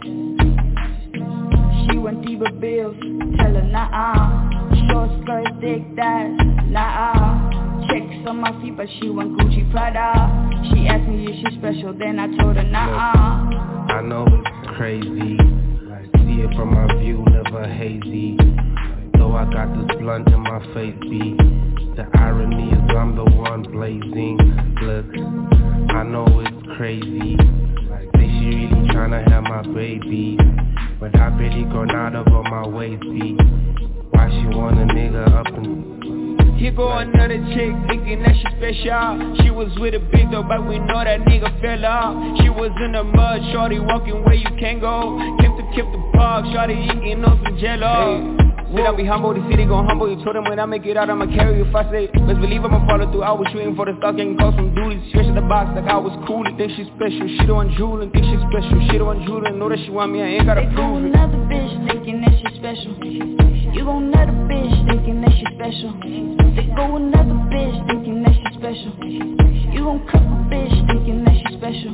She want diva bills, tell her nah-uh. Short skirt, thick thighs, nah-uh. Checks on my feet, but she want Gucci Prada. She asked me if she's special, then I told her nah-uh. I know it's crazy, see it from my view, never hazy. Though I got this blunt in my face, B. The irony is I'm the one blazing. Look, I know it's crazy, say she really tryna have my baby, but I barely gone out of on my waist, B. Why she want a nigga up and... Here go another chick thinking that she special. She was with a big dog, but we know that nigga fell off. She was in the mud, shorty walking where you can't go. Kept the park, shorty eating on some jello. Said I'll be humble, the city gon' humble. You told him when I make it out, I'ma carry you if I say. Best believe I'ma follow through. I was shooting for the stock, getting calls from duties. Stretch in the box like I was cool. Think she's special, she the one drooling. Think she's special, she the one drooling. Know that she want me, I ain't gotta prove it. Another bitch thinking that she's special. You gon' let a bitch thinking that she's special. They go another bitch thinking that she's special. You gon' cuff a bitch thinking that she's special.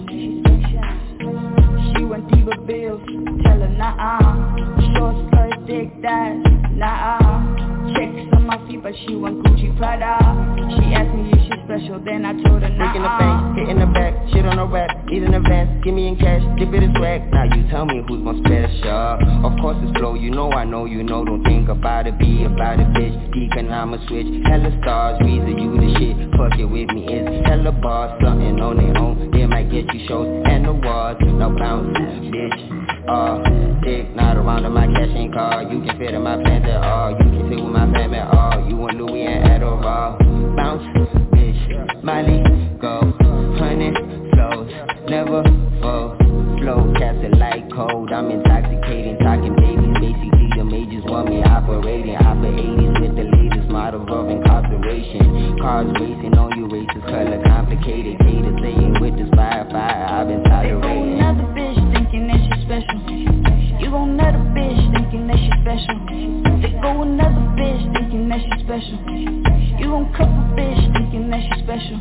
She want diva bills, tell her nah-uh. Short skirt, thick thighs, nah-uh. Checks on my feet, but she want Gucci Prada. She asked me if she's special, then I told her nah-uh. Breaking the bank, hitting the back, shit on the rack. Need an advance, give me in cash, dip it is swag. Now you tell me who's more special. Of course it's flow, you know I know you know. Don't think about it, be about it, bitch. Economic switch, hella stars, reason you the shit. Fuck it with me, it's hella bars. Something on their own, they might get you shows and awards. No bounce, bitch. Dick not around in my cashing car. You can fit in my pants at all. You can sit with my fam at all. You want Louis and Adderall. Bounce, bitch, Miley, go. 100 flows, never fold. Flow, cast it like cold. I'm intoxicating, talking babies. Basically the majors want me operating. Opera 80s with the latest model of incarceration. Cars racing on you, racist color complicated. Haters saying with this fire, I've been tolerating. Another bitch thinking that she's special. You gon' let a bitch thinking that she's special. They go another bitch thinking that she's special. You gon' cuff a bitch thinking that she's special.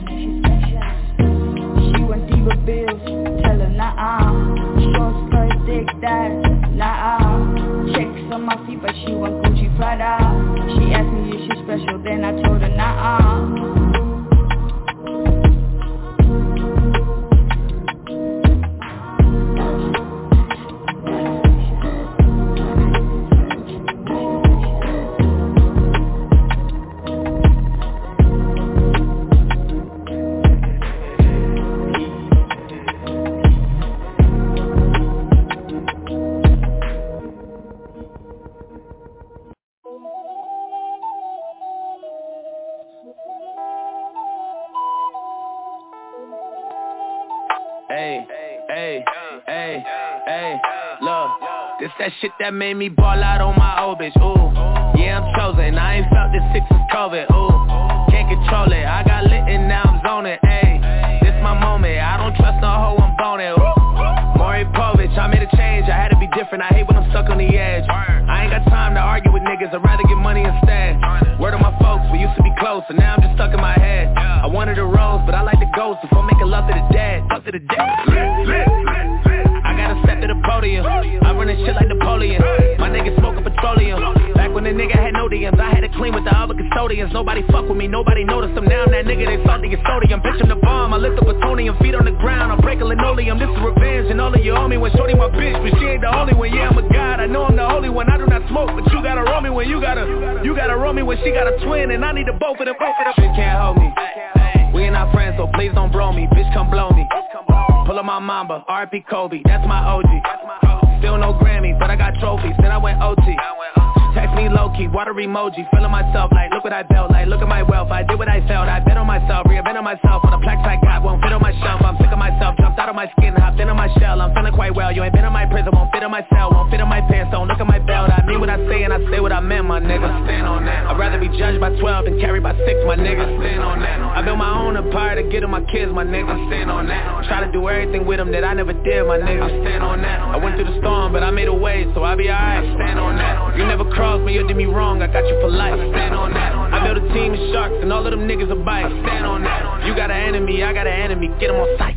She want diva bills, tell her nah-uh. Short skirt, thick thighs, nah-uh. Checks on my feet, but she want Gucci Prada. She asked me if she's special, then I told her nah-uh. That shit that made me ball out on my old bitch, ooh. Yeah, I'm chosen, I ain't felt this sick since COVID, ooh. Can't control it, I got lit and now I'm zoning, ayy. This my moment, I don't trust no hoe, I'm boning, ooh. Maury Povich, I made a change, I had to be different, I hate when I'm stuck on the edge. I ain't got time to argue with niggas, I'd rather get money instead. Word on my folks, we used to be close, and now I'm just stuck in my head. I wanted a rose, but I like the ghost, before making love to the dead. Love to the dead. I gotta step to the podium, I run this shit like Napoleon. My niggas smoking petroleum. Back when the nigga had no DMs, I had to clean with the other custodians. Nobody fuck with me, nobody noticed them. Now I'm that nigga, they salty and sodium. Bitch, I'm the bomb, I lift up plutonium. Feet on the ground, I'm breaking linoleum. This is revenge, and all of you owe me when shorty my bitch, but she ain't the only one. Yeah, I'm a god, I know I'm the holy one. I do not smoke, but you gotta roll me when you gotta roll me when she got a twin, and I need the both of them. Shit can't hold me. We ain't not friends, so please don't blow me. Bitch, come blow me. Pull up my mamba, R.I.P. Kobe, that's my OG. Still no Grammy, but I got trophies, then I went OT. Text me low-key, water emoji, feeling myself like, look what I built, like, look at my wealth. I did what I felt, I bet on myself, reinvented myself. On the plaques I got, won't fit on my shelf. I'm sick of myself, jumped out of my skin, hopped into my shell. I'm feeling quite well, you ain't been in my prison, won't fit in my cell, won't fit in my pants, don't look at my belt. I mean what I say and I say what I meant, my nigga. Stand on that. I'd rather be judged by 12 than carried by 6, my nigga. Stand on that. I built my own empire to get to my kids, my nigga. Stand on that. Try to do everything with them that I never did, my nigga. Stand on that. I went through the storm, but I made a way, so I'll be alright. Stand on that. You never crossed me or did me wrong, I got you for life. I stand on that. I built a team of sharks and all of them niggas are bites. I stand on that. You got an enemy, I got an enemy, get them on sight.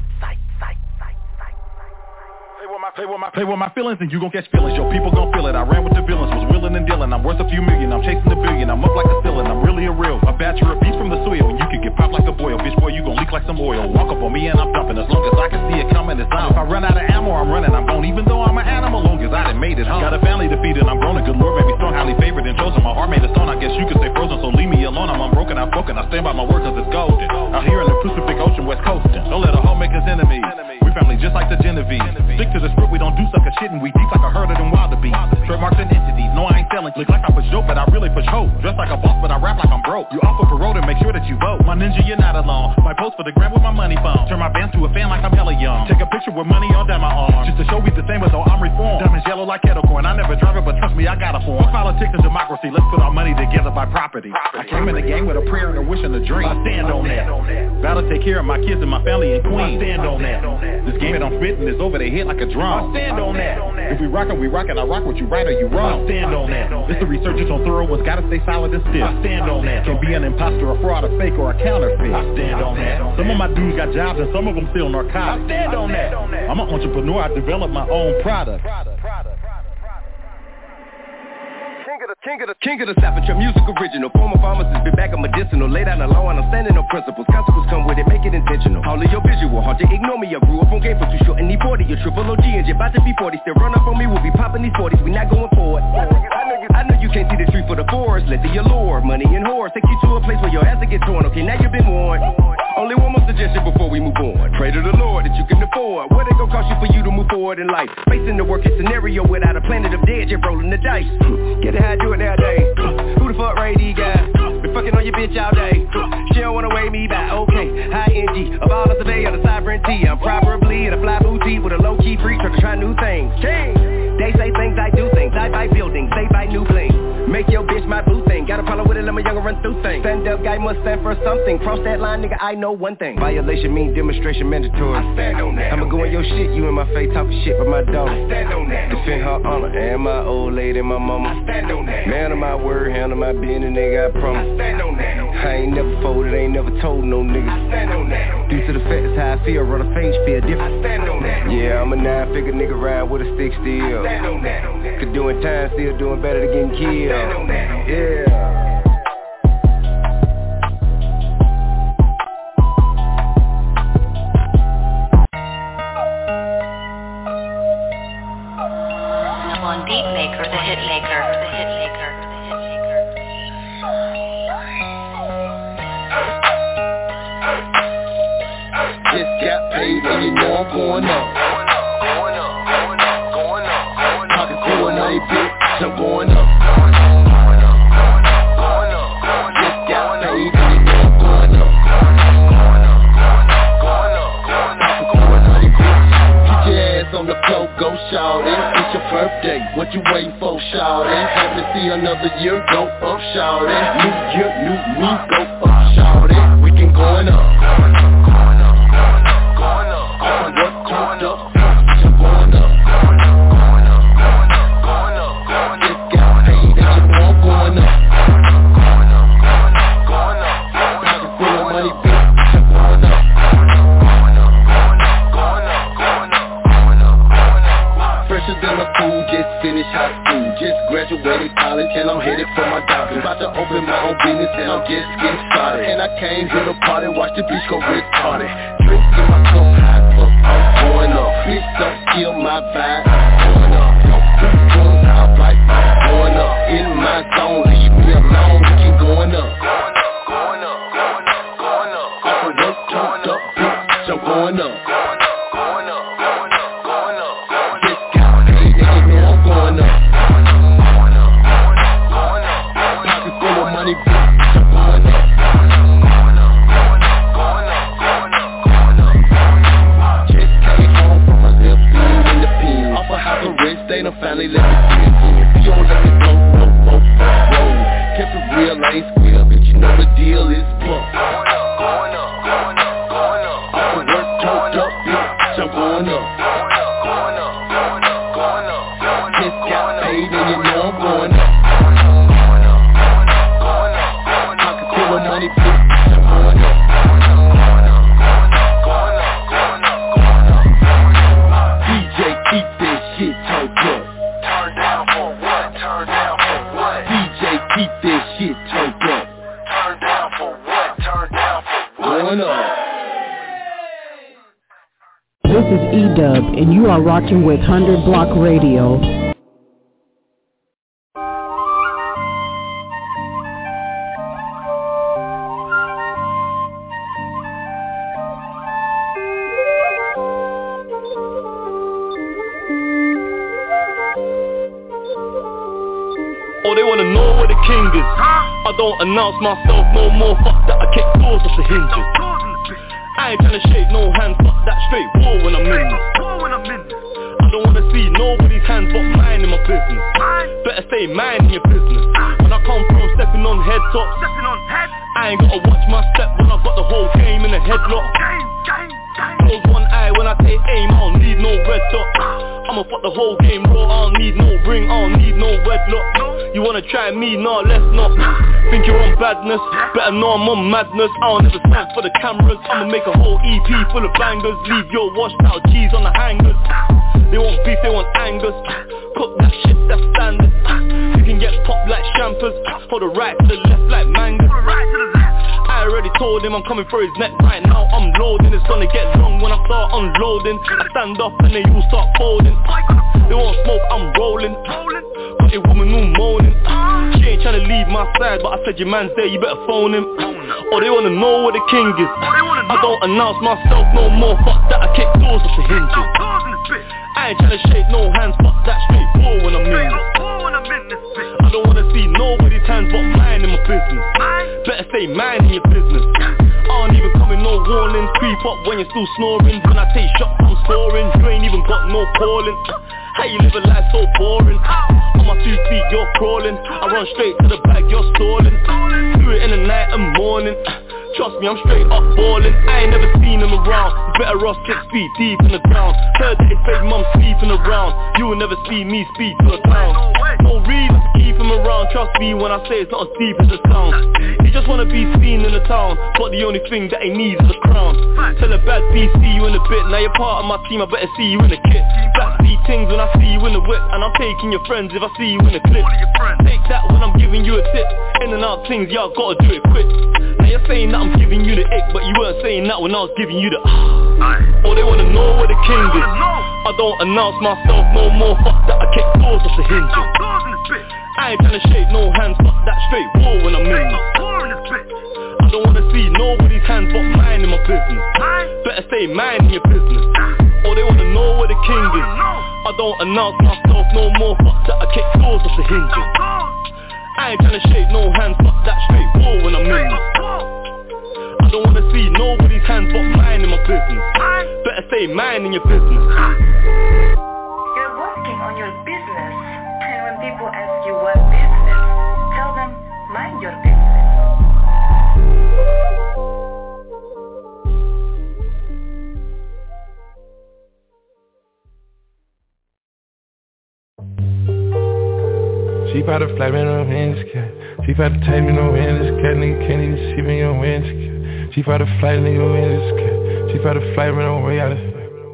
Play with my feelings and you gon' catch feelings. Yo, people gon' feel it. I ran with the villains, was willing and dealing. I'm worth a few million, I'm chasing the billion. I'm up like a ceiling, I'm really a real. A batcher of beats from the soil, and you can get popped like a boil. Bitch boy, you gon' leak like some oil. Walk up on me and I'm dumping. As long as I can see it coming, it's on. If I run out of ammo, I'm running. I'm gone, even though I'm an animal. Long as I done made it home. Got a family to feed and I'm grown. A good Lord made me strong, highly favored and chosen. My heart made of stone, I guess you could say frozen. So leave me alone, I'm unbroken, I'm broken. I stand by my word cause it's golden. Out here in the Pacific Ocean, West Coastin'. Don't let a hoe make us enemies. We family just like the Genevieve. Stick to the script, we don't do sucker shit and we deep like a herd of them wildebeest. Trademarks and entities, no I ain't selling. Look like I push dope, but I really push hope. Dress like a boss, but I rap like I'm broke. You offer parole to make sure that you vote. My ninja, you're not alone. Might post for the gram with my money phone. Turn my band to a fan like I'm hella young. Take a picture with money all down my arm, just to show we the same as though I'm reformed. Diamonds yellow like kettle corn. I never drive it, but trust me, I got a form. Fuck politics and democracy, let's put our money together by property. I came in the game with a prayer and a wish and a dream. I stand on that. Vow to take care of my kids and my family and queen. I stand on that. This game that I'm spitting is over their head like a drum. I stand on that. If we rockin', we rockin'. I rock what you right or you wrong. I stand on that. It's the researchers on thorough ones, gotta stay solid and stiff. I stand on that. Can't be an imposter, a fraud, a fake, or a counterfeit. I stand on that. Some of my dudes got jobs and some of them still narcotics. I stand on that. I'm an entrepreneur, I develop my own product. King of the South, your music original. Former pharmacist, been back on medicinal. Lay down the law and I'm standing on principles. Consequences come with it, make it intentional. All of your visual, hard to ignore me. I grew up on game for too short and need 40. Your triple OG and you're about to be 40. Still run up on me, we'll be popping these 40s. We not going forward. I know you can't see the tree for the forest. Let the allure, money and horror take you to a place where your ass will get torn. Okay, now you've been warned. Only one more suggestion before we move on. Pray to the Lord that you can afford. What it gon' cost you for you to move forward in life? Facing the worst case scenario without a planet of dead, you're rolling the dice. Get it how I do it nowadays. Who the fuck Ray D guy? Been fucking on your bitch all day. She don't wanna weigh me back, okay. High NG, of all the survey of the sovereignty. I'm probably in a fly boutique with a low-key freak trying to try new things. King! They say things, I do things. I buy buildings, they buy new bling. Make your bitch my boo thing. Got a problem with it, let my younger run through things. Stand up guy must stand for something. Cross that line, nigga, I know one thing. Violation mean demonstration mandatory. I stand on that. I'ma go in your shit, you in my face talking shit with my dog. I stand on that. Defend her honor and my old lady, my mama. I stand on that. Man of my word, handle my business, nigga, I promise. I stand on that. I ain't never folded, ain't never told no nigga. I stand on that. Due to the fact that's how I feel, run a face, feel different. I stand on that. Yeah, I'm a 9-figure nigga ride with a stick still. I stand on that. Could doing time, still doing better than getting killed. I stand on that. Yeah. Beatmaker, the hit maker, the hit maker, the hit maker. Just got paid and you know I'm going up. Pockets full of money, bitch, I'm going up. Just got paid and you know I'm going up. Pockets full of money, bitch. Get your ass on the floor, go shawty. It's your birthday, what you waiting for, shawty? Happy to see another year go up, shawty. New year, new me, go up, shawty. We can going up. All the work turned up, I'm going up. Just got paid and you know I'm going up. Pocket full of money, bitch, I'm going up. Fresher than a fool, just finished high school. Just graduated college and I'm headed for my doctorate. About to open my own business and I'm just getting started. And I came here to party, watch the bitch go retarded. Drink in my cup, high cup, I'm going up. Bitch don't kill my vibe, going up. Guns out like going up. In my zone, leave me alone, we keep going up. Off of work, turned up, bitch, I'm going up. Just got paid and you know I'm going up. Pockets full of money, bitch, I'm going up. Just came home from a little bean in the pen. Off a house arrest, they done finally let me see it. If you don't let me go, no more road. Kept it real, I ain't squeal, bitch, you know the deal is bump. Off the work, turned up, bitch, I'm going up. Just got paid and you know I'm going up. Dub, and you are rocking with 100 Block Radio. Oh, they wanna know where the king is. I don't announce myself no more. Fuck that, I kick doors off the hinges. I ain't tryna shake no hands. Fuck that, straight war when I'm in this. I don't wanna see nobody's hands but mine in my business. Better stay mind in your business. When I come from stepping on head tops, I ain't gotta watch my step when I got the whole game in a headlock. Close one eye when I take aim, I don't need no red dot. I'ma fuck the whole game raw, I don't need no ring, I don't need no wedlock. You wanna try me? Nah, let's not. Think you're on badness, better know I'm on madness. I don't ever stand for the cameras, I'ma make a whole EP full of bangers. Leave your washed out G's on the hangers. They want beef, they want Angus. Cook that shit, that's standard. You can get popped like champers. Hold the right to the left like mangas. I already told him I'm coming for his neck right now. I'm loading, it's gonna get long when I start unloading. I stand up and then you start folding. They want smoke, I'm rolling. Got a woman who moaning. She ain't tryna leave my side, but I said your man's there, you better phone him. Oh, they wanna know where the king is. I don't announce myself no more. Fuck that, I kick doors off the hinges. I ain't tryna shake no hands. Fuck that, straight war when I'm in this. I don't wanna see nobody's hands but mine in my business. Better stay mind in your business. I don't even come in no warnings. Creep up when you're still snoring. When I take shots I'm scoring. You ain't even got no calling. How you live a life so boring? On my 2 feet you're crawling. I run straight to the bag, you're stalling. Do it in the night and morning. Trust me, I'm straight up ballin'. I ain't never seen him around. Better off 6 feet deep in the ground. Heard that his baby mum sleeping around. You will never see me speak to a clown. No reason to keep him around. Trust me when I say it's not as deep as it sounds. He just wanna be seen in the town, but the only thing that he needs is a crown. Tell a bad B, see you in a bit. Now you're part of my team, I better see you in the kit. Backseat things when I see you in the whip, and I'm taking your friends if I see you in the clip. Take that when I'm giving you a tip. In and out things, y'all gotta do it quick. Now you're saying that I'm giving you the ick, but you weren't saying that when I was giving you the Oh, they wanna know where the king is. I don't announce myself no more. Fuck that, I kick doors off the hinges. I ain't tryna shake no hands. Fuck that, straight war when I'm in this. I don't wanna see nobody's hands but mine in my business. Better stay mind in your business. Oh, they wanna know where the king is. I don't announce myself no more. Fuck that, I kick doors off the hinges. I ain't tryna shake no hands. Fuck that, straight war when I'm in this. I don't wanna see nobody's hands but mine in my business. Better stay mind in your business. You're working on your business. And when people ask you what business, tell them, mind your business. She bout to fly me no hands, cat. She bout to take me no hands, cat. Nigga can't even see me on hands, cat. She bout to fly nigga hands, cat. She bout to fly me no way out of.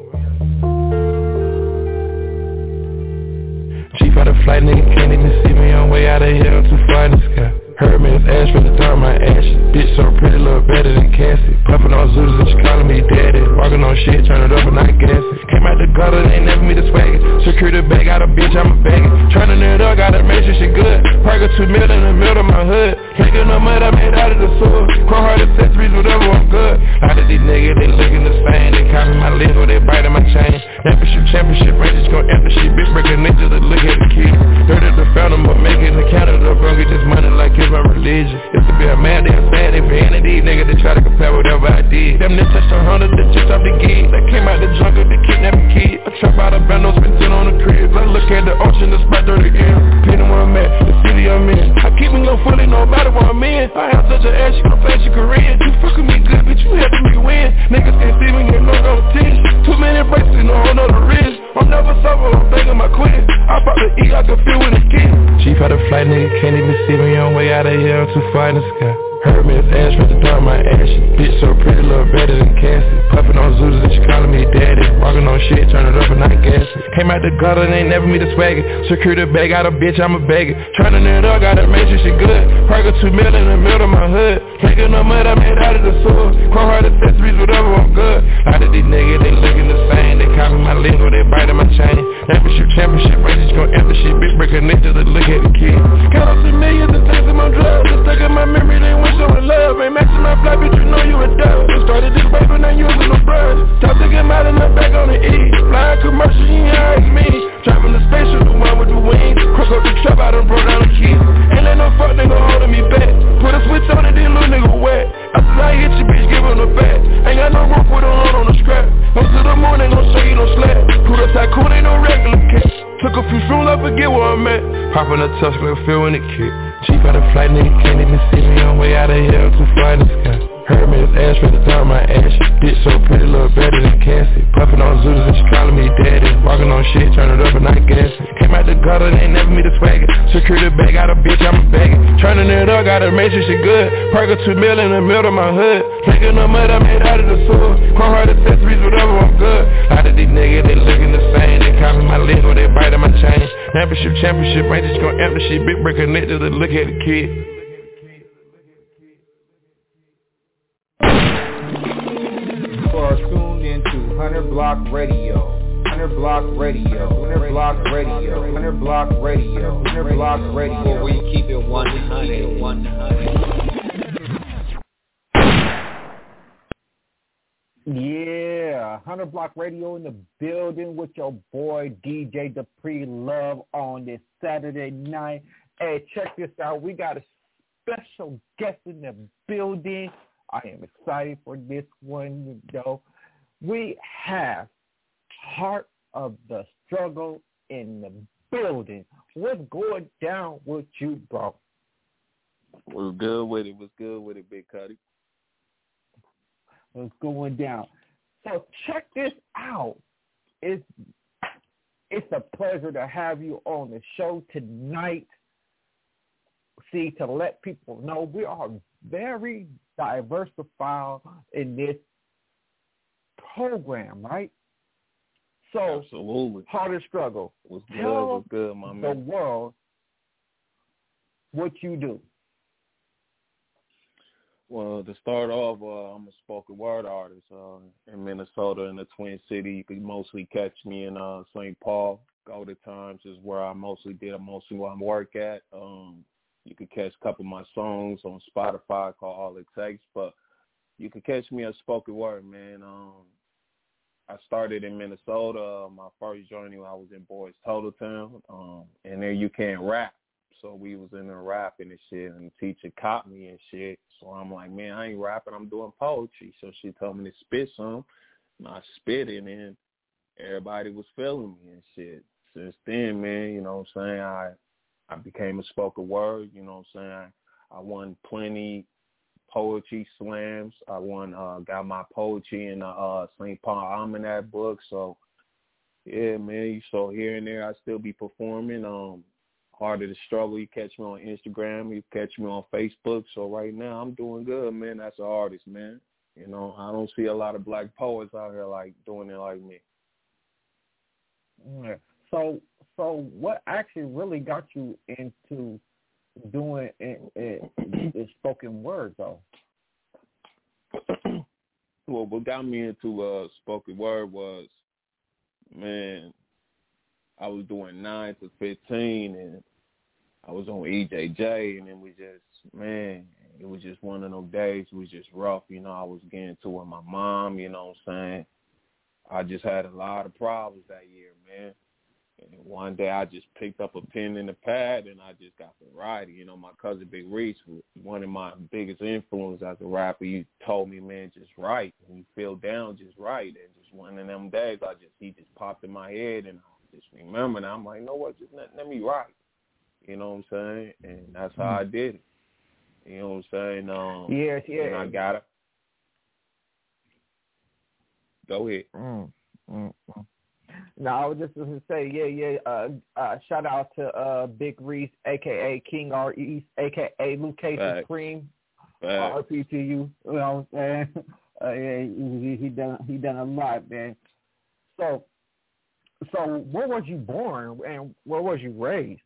She bout to fly nigga can't even see me on way out of here. I'm too far in the sky. Heard me as ash from the dark, my ashes. Bitch so pretty, look better than Cassie. Puffin' on Zooters and she calling me daddy. Walking on shit, turn it up and I gas it. Came out the gutter, they ain't never me the swagger. Secure the bag, got a bitch, I'm a bagger. Tryna it up, gotta make sure she good. Parker 2 mil in the middle of my hood. Can't get no mud, I made out of the sewer. Chrome heart accessories, whatever, I'm good. A lot of these niggas, they looking the same. They copy my lingo, they biting my chain. Championship ranges gon' empty shit. Big breaking niggas that look at the kid. Heard of the fountain, but making the Canada. Bro, get this money like it's my religion. It's to be a man, they're sad, they be any of these niggas that try to compare whatever I did. Them niggas touched 100, they just off the gig. They came out the jungle, they kidnapped a kid. I trap out a bando, spent 10 on the crib. I look at the ocean, the spot 30 M. Pinning where I'm at, the city I'm in. I keep me low fully, no matter where I'm in. I have such an ass, you gon' play your Korean. You fucking me good, bitch, you helping me win. Niggas can't see me, get no rotation. Too many bracelets, no whole nother wrist. I'm never sober, I'm begging my quit. I bought the E, I can feel when it's kid. Chief had a flight, nigga can't even see me on way out of here, I'm too far in the sky. Heard Hermes ash for the dark my ashes. Bitch so pretty, look better than Cassie. Puffin' on Zooters and she calling me daddy. Walking on shit, turn it up and I gas it. Came out the gutter and ain't never meet a swagger. Security bag out a bitch, I'm a bagger. Tryna it up, gotta make sure she good. Perk 2 mil in the middle of my hood. Taking no mud, I made out of the sewer. Chrome heart accessories, whatever, I'm good. A lot of these niggas, they looking the same. They copy my lingo, they biting my chain. Championship, races gon' empty shit. Big break connected to look at the kid. Count up some millions and things in my drugs. Just stuck in my memory, they went showing love. Ain't matching my fly, bitch, you know you a dub. Just started this way, but now using the brush. Top to get out and I'm back on the E. Flying commercial, you ain't ask me. Driving the spaceship, the one with the wings. Cross up the trap, I done broke down the keys. Ain't let no fuck nigga holding me back. Put a switch on it, then little nigga wet. After I hit you, bitch, give him a back. Ain't got no rope with a hold on the scrap. Up to the moon, ain't gon' show you no slack. Put a tycoon, ain't no regular cat. Took a few shrooms, I forget where I'm at. Poppin' a touch, like feel when it kick. Cheap out of flight, nigga can't even see me. I'm way out of here, too far in the sky. Hermes ash for the dark my ashes. Bitch so pretty, look better than Cassie. Puffin' on Zooters and she calling me daddy. Walking on shit, turn it up and I gas it. Came out the gutter and ain't never meet a swagger. Security bag out a bitch, I'm a bagger. Turning it up, gotta make sure she good. Perk 2 mil in the middle of my hood. Taking no mud, I made out of the sewer. Chrome heart accessories, whatever, I'm good. A lot of these niggas, they looking the same. They copy my lingo, they biting my chain. Championship, ain't just gon' empty shit. Big break connected to look at the kid. You are tuned into 100 Block Radio. 100 Block Radio. 100 Block Radio. 100 Block Radio. 100 Block Radio. Where we keep it 100. 100. Yeah, 100 Block Radio in the building with your boy DJ Dupree Love on this Saturday night. Hey, check this out. We got a special guest in the building. I am excited for this one, though. We have Heart of the Struggle in the building. What's going down with you, bro? What's good with it? Big Cuddy? What's going down? So check this out. It's a pleasure to have you on the show tonight. See, to let people know we are very diversified in this program, right? So, absolutely. Heart of Struggle. What's Tell good, my man? the world what you do. Well, to start off, I'm a spoken word artist in Minnesota, in the Twin City. You can mostly catch me in St. Paul. Golden Times is where I mostly where I work at. You can catch a couple of my songs on Spotify called All It Takes, but you can catch me as spoken word, man. I started in Minnesota. My first journey, I was in Boys Total Town, and there you can't rap. So we was in there rapping and shit, and the teacher caught me and shit. So I'm like, man, I ain't rapping, I'm doing poetry. So she told me to spit some, and I spit it, and everybody was feeling me and shit. Since then, man, you know what I'm saying, I became a spoken word, you know what I'm saying. I won plenty poetry slams. I got my poetry in the St. Paul Almanac book. So, yeah, man, so here and there I still be performing. Heart of the Struggle, you catch me on Instagram, you catch me on Facebook. So right now I'm doing good, man. That's an artist, man. You know, I don't see a lot of black poets out here like doing it like me. Yeah. So what actually really got you into doing it spoken word, though? Well, what got me into spoken word was, man, I was doing 9 to 15, and I was on EJJ, and it was just, man, it was just one of those days. It was just rough, you know. I was getting to with my mom, you know what I'm saying. I just had a lot of problems that year, man. And one day I just picked up a pen and a pad, and I just got to writing. You know, my cousin Big Reese, one of my biggest influences as a rapper, he told me, man, just write. When you feel down, just write. And just one of them days, he just popped in my head, and I just remember, and I'm like, you know what, just let me write. You know what I'm saying? And that's how I did it. You know what I'm saying? Yes. And I got it. Go ahead. No, I was just going to say, shout out to Big Reese, a.k.a. King R. East, a.k.a. Luke K. Supreme. RP to you. You know what I'm saying? He done a lot, man. So where was you born and where was you raised?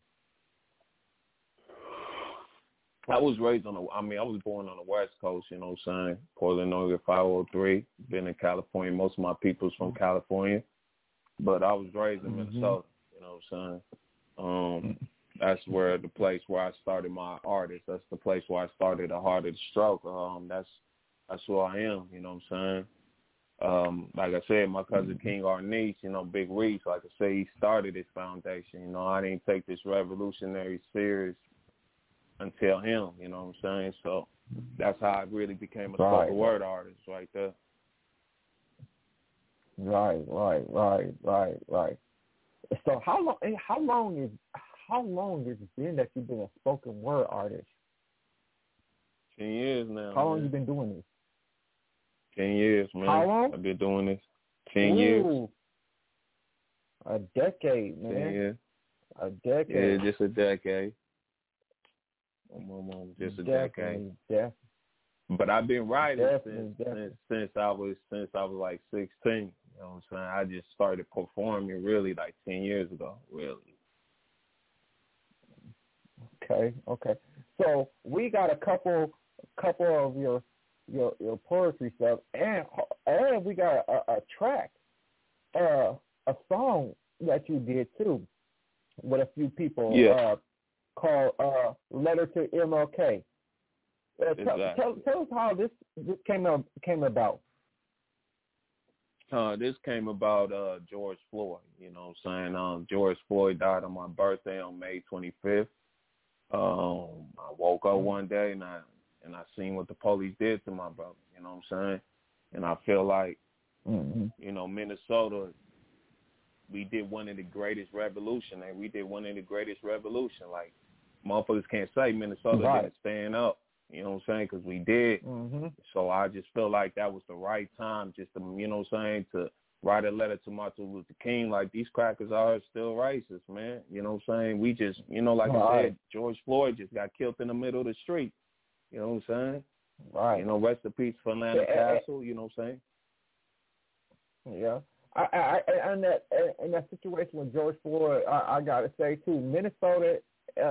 I was raised I was born on the West Coast, you know what I'm saying? Portland, Oregon, 503. Been in California. Most of my people's from California. But I was raised in Minnesota, you know what I'm saying? That's where the place where I started my artist. That's the place where I started the Heart of the Stroke. That's who I am, you know what I'm saying? Like I said, my cousin King Arnice, you know, Big Reese, like I say, he started this foundation. You know, I didn't take this revolutionary serious until him, you know what I'm saying? So that's how I really became a spoken word artist right there. Right. So how long has it been that you've been a spoken word artist? 10 years now. How long you been doing this? 10 years, man. How long? I've been doing this 10 years. A decade, man. 10 years. A decade. Yeah, just a decade. Just a decade. Yeah. But I've been writing since I was like 16. You know what I'm saying? I just started performing really like 10 years ago, really. Okay. So we got a couple of your poetry stuff, and we got a track, a song that you did too, with a few people. Yeah. Called Letter to MLK. Exactly. Tell us how this came about. This came about George Floyd. You know what I'm saying? George Floyd died on my birthday on May 25th. I woke up one day and I seen what the police did to my brother. You know what I'm saying? And I feel like, you know, Minnesota, we did one of the greatest revolution, and we did one of the greatest revolution. Like, motherfuckers can't say Minnesota didn't stand up, you know what I'm saying, because we did. So I just feel like that was the right time just to, you know what I'm saying, to write a letter to Martin Luther King, like, these crackers are still racist, man. You know what I'm saying? We just, you know, like I said, George Floyd just got killed in the middle of the street. You know what I'm saying? Right. You know, rest in peace for Atlanta Castle, you know what I'm saying? Yeah. In that situation with George Floyd, I gotta say too, Minnesota,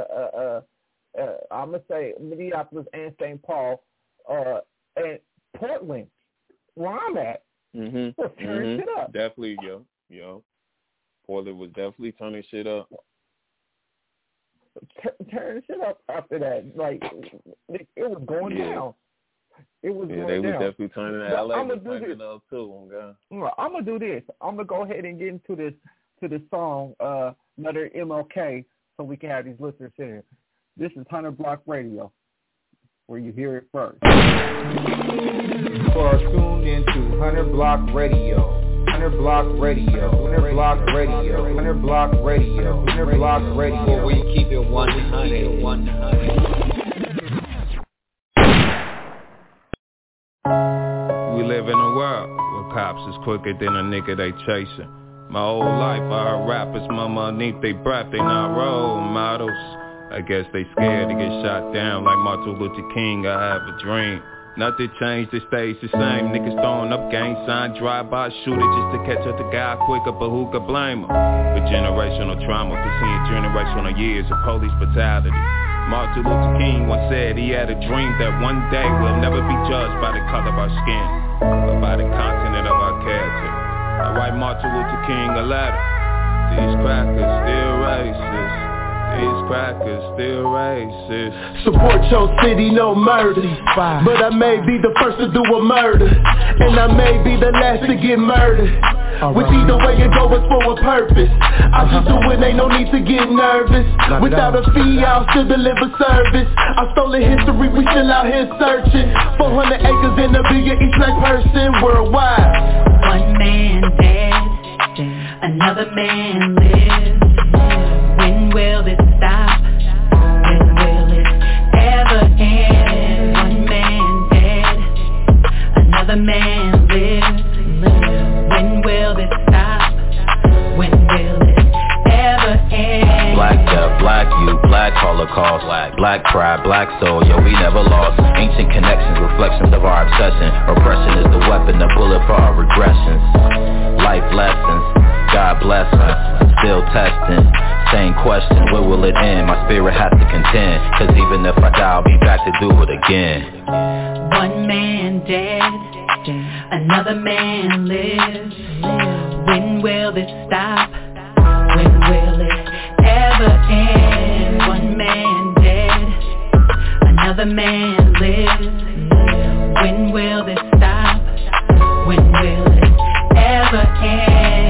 I'm gonna say Minneapolis and St. Paul, and Portland, where I'm at, was turning shit up. Definitely, yo. Portland was definitely turning shit up. Turning shit up after that, like it was going down. It was going they down. was definitely turning that. LA was turning up too. I'm gonna do this. I'm gonna go ahead and get into this song, Letter MLK, so we can have these listeners here. This is 100 Block Radio, where you hear it first. You are tuned into 100 Block Radio. 100 Block Radio. 100 Block Radio. 100 Block Radio. 100 Block Radio. Where we keep it 100. We live in a world where cops is quicker than a nigga they chasing. My whole life I heard rappers mama underneath they breath, they not role models. I guess they scared to get shot down like Martin Luther King. I have a dream. Nothing changed, it stays the same. Niggas throwing up gang signs, drive-by shooter just to catch up the guy quicker, but who could blame him? For generational trauma, for seeing generational years of police brutality. Martin Luther King once said he had a dream that one day we'll never be judged by the color of our skin, but by the content of our character. I write Martin Luther King a letter. These crackers still racist. These crackers still racist. Support your city, no murder. But I may be the first to do a murder, and I may be the last to get murdered. With either way it go, it's for a purpose. I just do it, ain't no need to get nervous. Without a fee, I'll still deliver service. I stole the history, we still out here searching. 400 acres and a bigger each black person worldwide. One man dead, another man lives. When will it stop? When will it ever end? One man dead, another man lives. When will it stop? When will it ever end? Blacked up Black youth, black holocaust, black pride, black soul, yo, we never lost. Ancient connections, reflections of our obsession. Oppression is the weapon, the bullet for our regressions. Life lessons, God bless us, still testing. Same question, where will it end? My spirit has to contend, cause even if I die, I'll be back to do it again. One man dead, another man lives. When will this stop? When will it ever end? One man dead, another man lives. When will this stop? When will it ever end?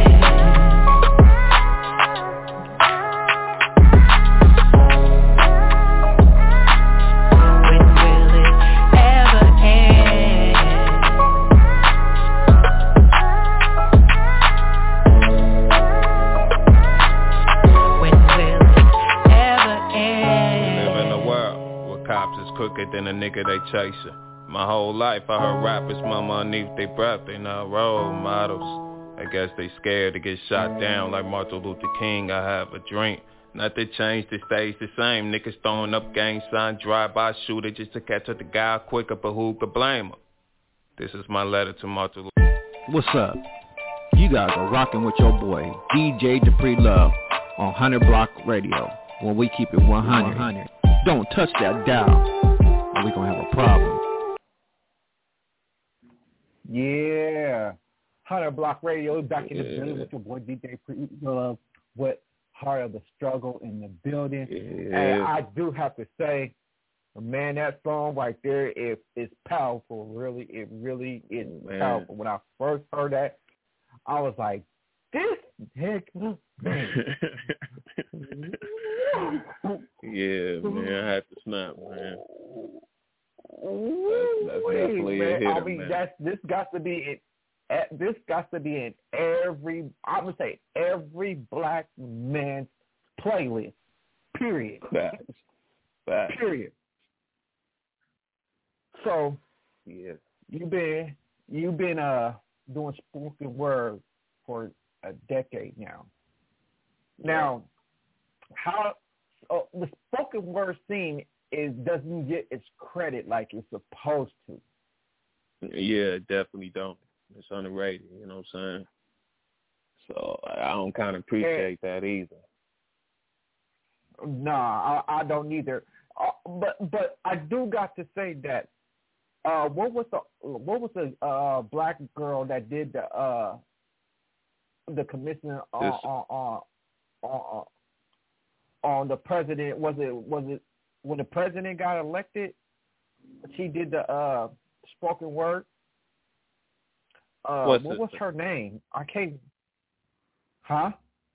Crooked than a nigga they chasing. My whole life I heard rappers mama underneath their breath, they not role models. I guess they scared to get shot down like Martin Luther King. I have a dream, not to change, it stays the same. Niggas throwing up gang signs, drive-by shooter just to catch up the guy quicker, but who could blame him? This is my letter to Martin Luther. What's up? You guys are rocking with your boy DJ Dupree Love on 100 Block Radio, where we keep it 100. Don't touch that dial, or we gonna have a problem. Yeah, 100 Block Radio back in the building with your boy DJ Dupree Love. What Heart of the Struggle in the building, and I do have to say, man, that song right there is powerful. Really, it really is powerful. When I first heard that, I was like, this heck, man. Yeah, man, I had to snap, man. That's definitely man. a hitter, I mean, man. This got to be in every, I'm gonna say every black man's playlist. Period. Facts. Period. So, yeah, you've been doing spoken word for a decade now. Now, how the spoken word scene doesn't get its credit like it's supposed to. Yeah, definitely don't. It's underrated, you know what I'm saying? So I don't kind of appreciate that either. Nah, I don't either. But I do got to say that what was the black girl that did the commission on the president? Was it when the president got elected? She did the spoken word. What was her name? I can't. Huh?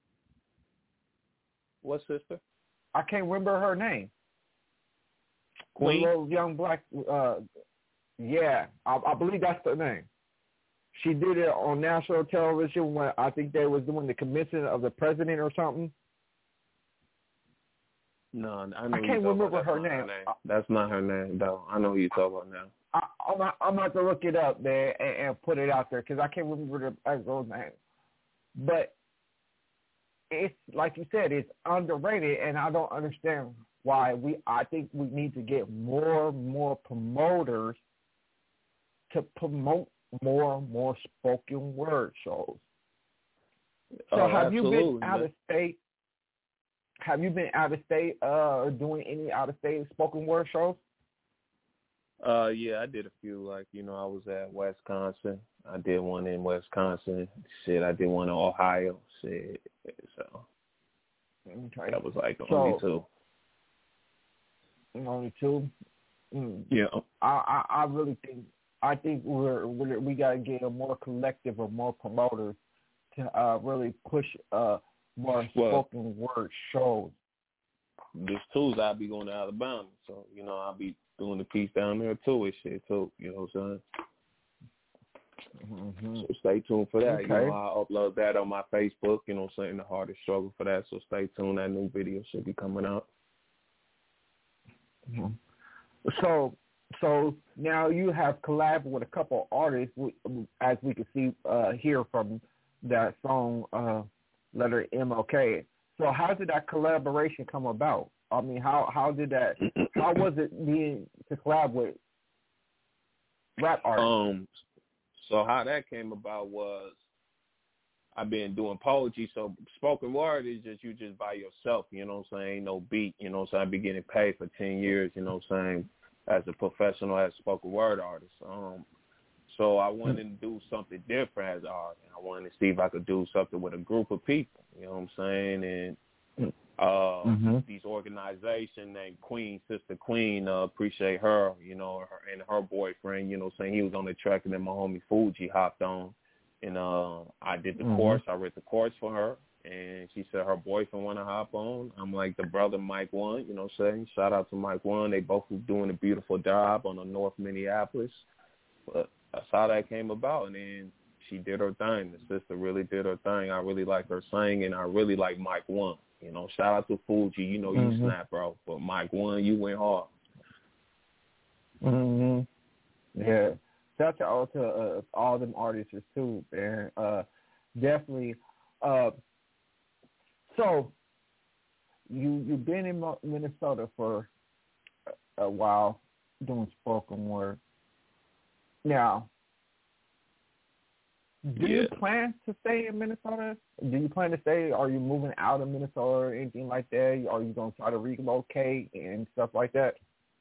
What sister? I can't remember her name. Queen? The little young black. Yeah, I believe that's the name. She did it on national television when I think they was doing the commission of the president or something. No, I can't remember her name. That's not her name, though. I know who you're talking about now. I'm about to look it up there and put it out there because I can't remember the girl's name. But it's like you said, it's underrated, and I don't understand why. I think we need to get more promoters to promote more spoken word shows. So have you been out of state? Have you been out of state doing any out of state spoken word shows? Yeah, I did a few. Like, I was at Wisconsin. I did one in Wisconsin. Shit, I did one in Ohio. Shit. So that was like only two. Only two? Yeah. I really think we gotta get a more collective or more promoters to really push more spoken word shows. This Tuesday I'll be going to Alabama, so I'll be doing the piece down there too and shit too. You know what I'm saying? Mm-hmm. So stay tuned for that. Okay. I'll upload that on my Facebook. You know what I'm saying? The Hardest Struggle for that. So stay tuned. That new video should be coming out. Mm-hmm. So now you have collabed with a couple artists, as we can see here from that song, letter MLK. So how did that collaboration come about? I mean, how was it being to collab with rap artists? So how that came about was I've been doing poetry, so spoken word is you just by yourself, you know what I'm saying? No beat, you know what I'm saying? I've been getting paid for 10 years, you know what I'm saying, as a professional, as a spoken word artist. So I wanted to do something different as an artist. I wanted to see if I could do something with a group of people, you know what I'm saying? And these organizations named Queen, Sister Queen, appreciate her, you know, her and her boyfriend, you know what I'm saying? He was on the track, and then my homie Fuji hopped on. And I did the course. I read the course for her, and she said her boyfriend want to hop on. I'm like, the brother Mike One, you know what I'm saying? Shout out to Mike One. They both were doing a beautiful job on the North Minneapolis. But that's how that came about. And then she did her thing. The sister really did her thing. I really like her singing. I really like Mike One. You know, shout out to Fuji. You know, you snap, bro. But Mike One, you went hard. Yeah. Shout out to all them artists too, man. Definitely. So you've been in Minnesota for a while doing spoken word. Now, do you plan to stay in Minnesota? Do you plan to stay? Are you moving out of Minnesota or anything like that? Are you going to try to relocate and stuff like that?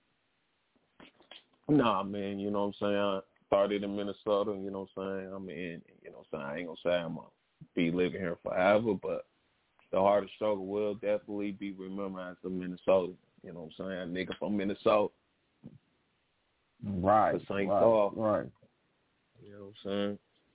Nah, man, you know what I'm saying? I started in Minnesota, you know what I'm saying? I'm in, you know what I'm saying? I ain't going to say I'm going to be living here forever, but the hardest struggle will definitely be remembered as a Minnesota. You know what I'm saying? A nigga from Minnesota. Right. To St. Paul. Right. You know what I'm saying?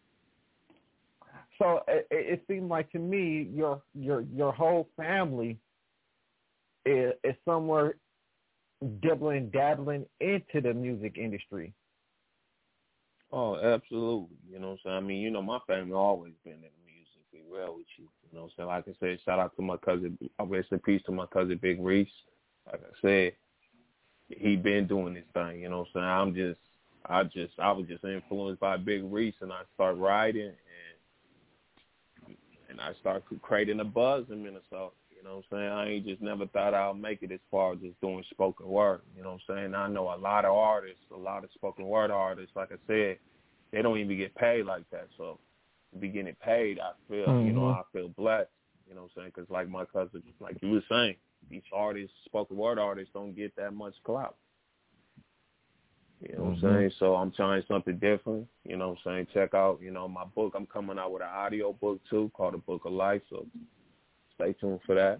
So it seemed like to me your whole family is somewhere dabbling into the music industry. Oh, absolutely. You know what I'm saying? I mean, you know, my family always been in the music. Be real with you. You know what I'm saying? Like I said, shout out to my cousin. Rest in peace to my cousin Big Reese. Like I said, he been doing this thing. You know what I'm saying? I was just influenced by Big Reese, and I started writing, and I started creating a buzz in Minnesota. You know what I'm saying? I ain't just never thought I'll make it as far as just doing spoken word. You know what I'm saying? I know a lot of artists, a lot of spoken word artists, like I said, they don't even get paid like that. So to be getting paid, I feel, you know, I feel blessed. You know what I'm saying? Because like my cousin, like you were saying, these artists, spoken word artists, don't get that much clout. You know what I'm saying? So I'm trying something different. You know what I'm saying? Check out, you know, my book. I'm coming out with an audio book, too, called The Book of Life. So stay tuned for that.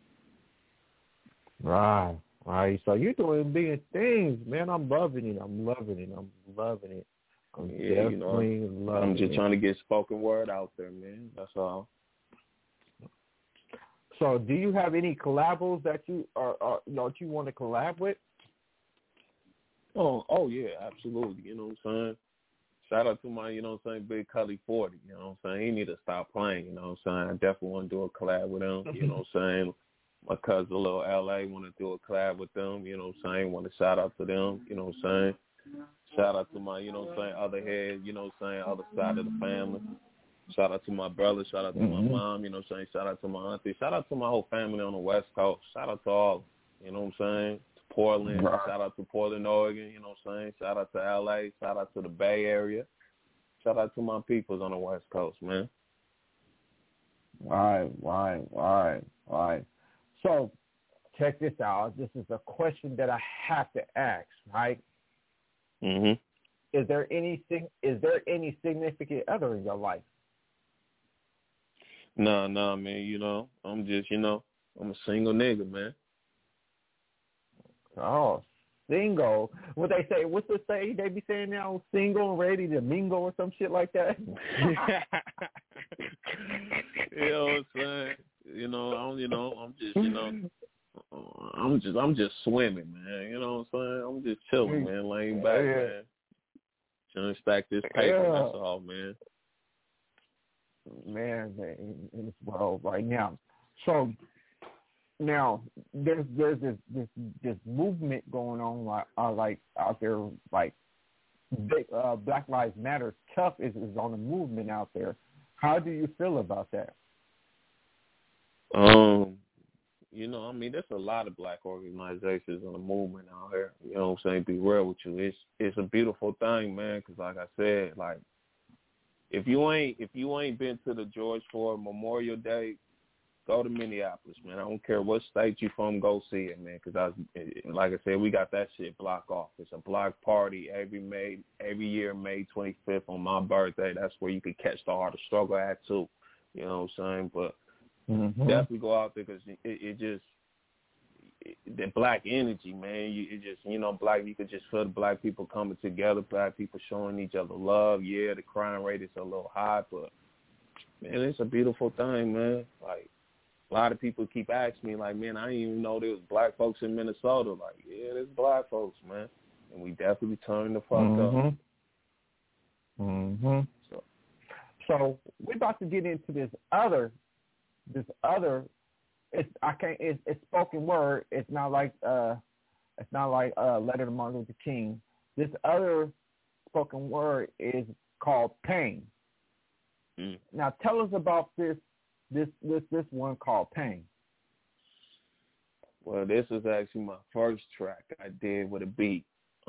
Right. So you're doing big things, man. I'm loving it. I'm you know, I'm just trying to get spoken word out there, man. That's all. So do you have any collabos that you want to collab with? Oh yeah, absolutely. You know what I'm saying? Shout out to my, you know what I'm saying, Big Cully 40. You know what I'm saying? He need to stop playing, you know what I'm saying? I definitely want to do a collab with him, you know what I'm saying? My cousin Lil LA want to do a collab with them, you know what I'm saying? Want to shout out to them, you know what I'm saying? Shout out to my, you know what I'm saying, other head, you know what I'm saying, other side of the family. Shout out to my brother, shout out to my mom, you know what I'm saying? Shout out to my auntie, shout out to my whole family on the West Coast. Shout out to all, you know what I'm saying? Portland, shout out to Portland, Oregon, you know what I'm saying? Shout out to LA, shout out to the Bay Area. Shout out to my peoples on the West Coast, man. Right. So, check this out. This is a question that I have to ask, right? Is there any significant other in your life? No, man. You know, I'm just, you know, I'm a single nigga, man. Oh, single. What they say? What's the say? They be saying now, single and ready to mingle or some shit like that. You know what I'm saying? You know, I'm just, you know, I'm just swimming, man. You know what I'm saying? I'm just chilling, man, laying back, man. Trying to stack this paper. That's all, man. Man, in this world right now. So. Now there's this movement going on like out there, like Black Lives Matter. Tough is on a movement out there. How do you feel about that? You know, I mean, there's a lot of black organizations and a movement out here. You know what I'm saying? Be real with you. It's a beautiful thing, man. Because like I said, like if you ain't been to the George Floyd Memorial Day, go to Minneapolis, man. I don't care what state you from, go see it, man. Because like I said, we got that shit blocked off. It's a block party every year, May 25th on my birthday. That's where you could catch the Heart of Struggle at too. You know what I'm saying? But definitely go out there because it just the black energy, man. You could just feel the black people coming together, black people showing each other love. Yeah, the crime rate is a little high, but man, it's a beautiful thing, man. Like a lot of people keep asking me, like, man, I didn't even know there was black folks in Minnesota. Like, yeah, there's black folks, man, and we definitely turn the fuck up. So we're about to get into this other. It's spoken word. It's not like Letter to Martin Luther King. This other spoken word is called Pain. Now tell us about this one called Pain. Well, this is actually my first track I did with a beat.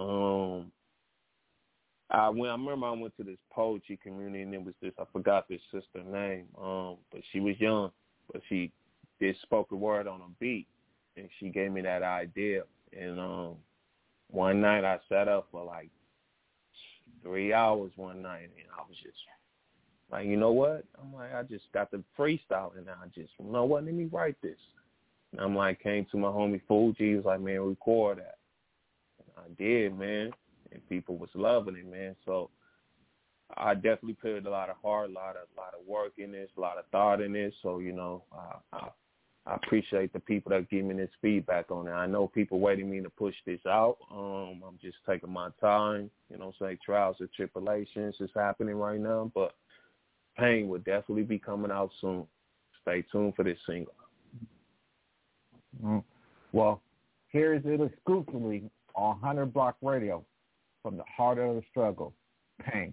I remember I went to this poetry community, and it was this, I forgot this sister's name, but she was young, but she did spoken word on a beat, and she gave me that idea. And one night I sat up for like 3 hours one night, and I was just like, you know what? I'm like, I just got the freestyle, and I just, you know what? Let me write this. And I'm like, came to my homie Fuji. He was like, man, record that. And I did, man. And people was loving it, man. So I definitely put a lot of heart, a lot of work in this, a lot of thought in this. So, you know, I appreciate the people that give me this feedback on it. I know people waiting me to push this out. I'm just taking my time. You know, say trials and tribulations is happening right now, but Pain will definitely be coming out soon. Stay tuned for this single. Well, here is it exclusively on 100 Block Radio. From the heart of the struggle, Pain.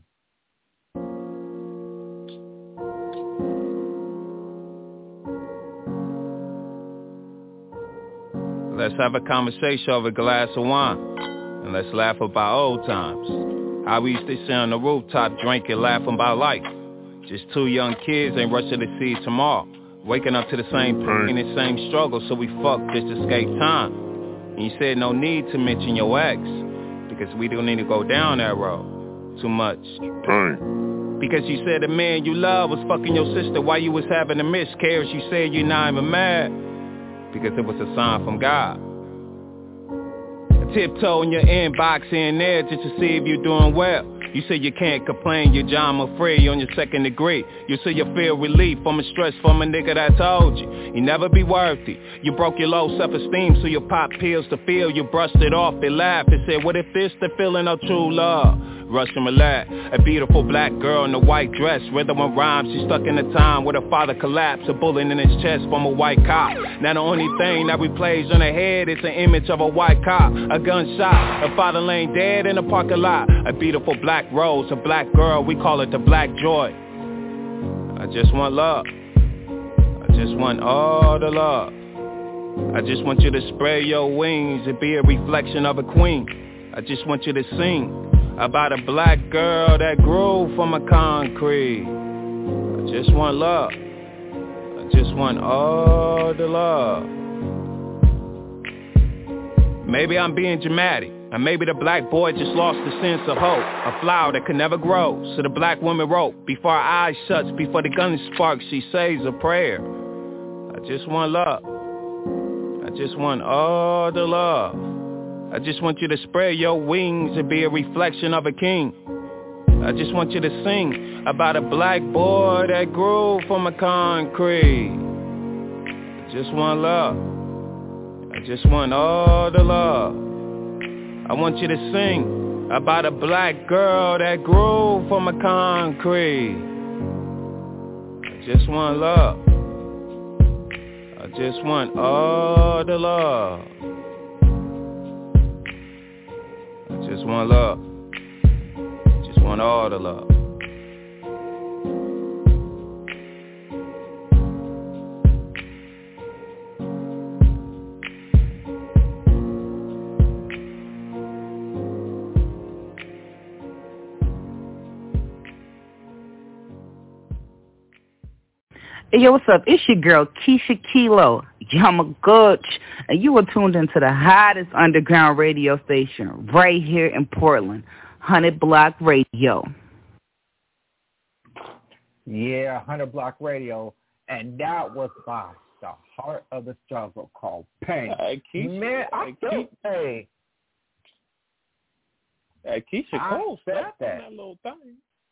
Let's have a conversation over a glass of wine, and let's laugh about old times. How we used to sit on the rooftop drinking, laughing about life. Just two young kids ain't rushing to see tomorrow. Waking up to the same pain and same struggle, so we fuck just to escape time. And you said no need to mention your ex, because we don't need to go down that road too much. Pain. Because you said the man you love was fucking your sister while you was having a miscarriage. You said you're not even mad, because it was a sign from God. Tiptoe in your inbox in there just to see if you're doing well. You say you can't complain, you're John Free on your second degree. You say you feel relief from a stress from a nigga that told you never be worthy. You broke your low self-esteem, so you pop pills to feel. You brushed it off, they laughed and said, what if this the feeling of true love? Rush and relax, a beautiful black girl in a white dress, rhythm and rhymes. She stuck in a time where her father collapsed, a bullet in his chest from a white cop. Now the only thing that replays on her head is an image of a white cop, a gunshot, her father laying dead in a parking lot. A beautiful black rose, a black girl, we call it the black joy. I just want love, I just want all the love. I just want you to spread your wings and be a reflection of a queen. I just want you to sing about a black girl that grew from a concrete. I just want love, I just want all the love. Maybe I'm being dramatic, or maybe the black boy just lost the sense of hope, a flower that could never grow. So the black woman wrote, before our eyes shuts, before the gun sparks, she says a prayer. I just want love, I just want all the love. I just want you to spread your wings and be a reflection of a king. I just want you to sing about a black boy that grew from a concrete. I just want love, I just want all the love. I want you to sing about a black girl that grew from a concrete. I just want love, I just want all the love. I just want love, just want all the love. Hey, yo, what's up? It's your girl, Keisha Kilo, Yamaguchi, and you are tuned into the hottest underground radio station right here in Portland, 100 Block Radio. Yeah, 100 Block Radio, and that was by the Heart of the Struggle called Pain. Hey, Keisha, man, I felt Hey, Keisha Cole said that little thing.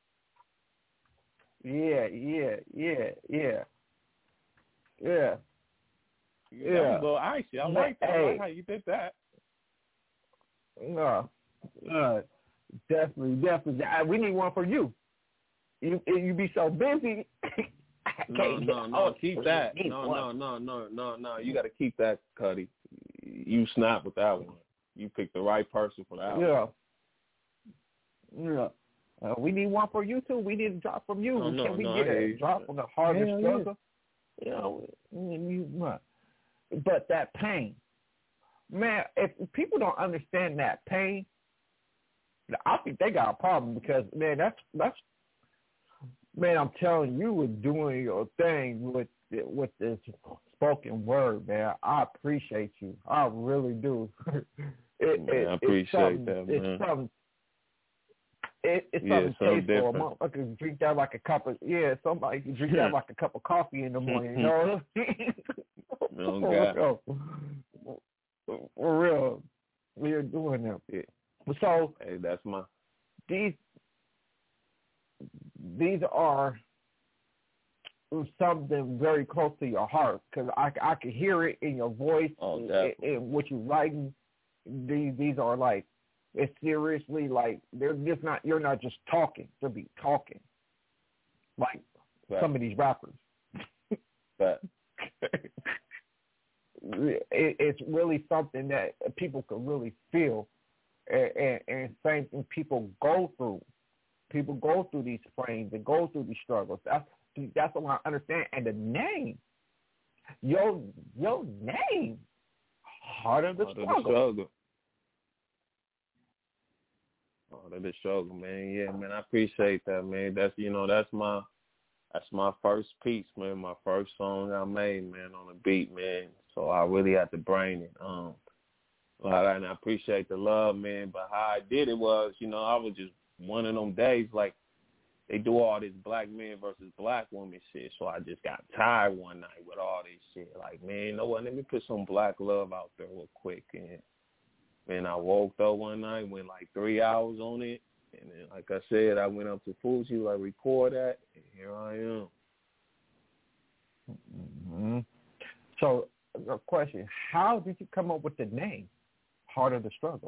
Yeah. That was a little icy. I like that. I like how you did that. No, definitely. We need one for you. You be so busy. No, keep that. No. You got to keep that, Cuddy. You snap with that one. You picked the right person for that one. Yeah. We need one for you too. We need a drop from you. Can we get a drop from the Heart of the Struggle? But that pain, man. If people don't understand that pain, I think they got a problem because man, that's. Man, I'm telling you, with doing your thing with this spoken word, man. I appreciate you. I really do. I appreciate that, man. It's something tasteful. A motherfucker can drink that like a cup of somebody can drink that like a cup of coffee in the morning. You know what I mean? For real, we are doing that. Yeah. So, hey, that's my These are something very close to your heart because I can hear it in your voice and what you're writing. These are like, it's seriously like they're just not. You're not just talking. They'll be talking like some of these rappers. It's really something that people can really feel, and same thing people go through. People go through these flames and go through these struggles. That's what I understand. And the name, your name, Heart of the Struggle. Heart of the Struggle, man. Yeah, man. I appreciate that, man. That's my first piece, man. My first song I made, man, on the beat, man. So I really had to brain it. And I appreciate the love, man. But how I did it was, I was just one of them days, like, they do all this black men versus black woman shit. So I just got tired one night with all this shit. Like, man, you know what? Let me put some black love out there real quick. And, man, I woke up one night, went like 3 hours on it. And then, like I said, I went up to Fuji, like, record that. And here I am. Mm-hmm. So, a question. How did you come up with the name, Heart of the Struggle?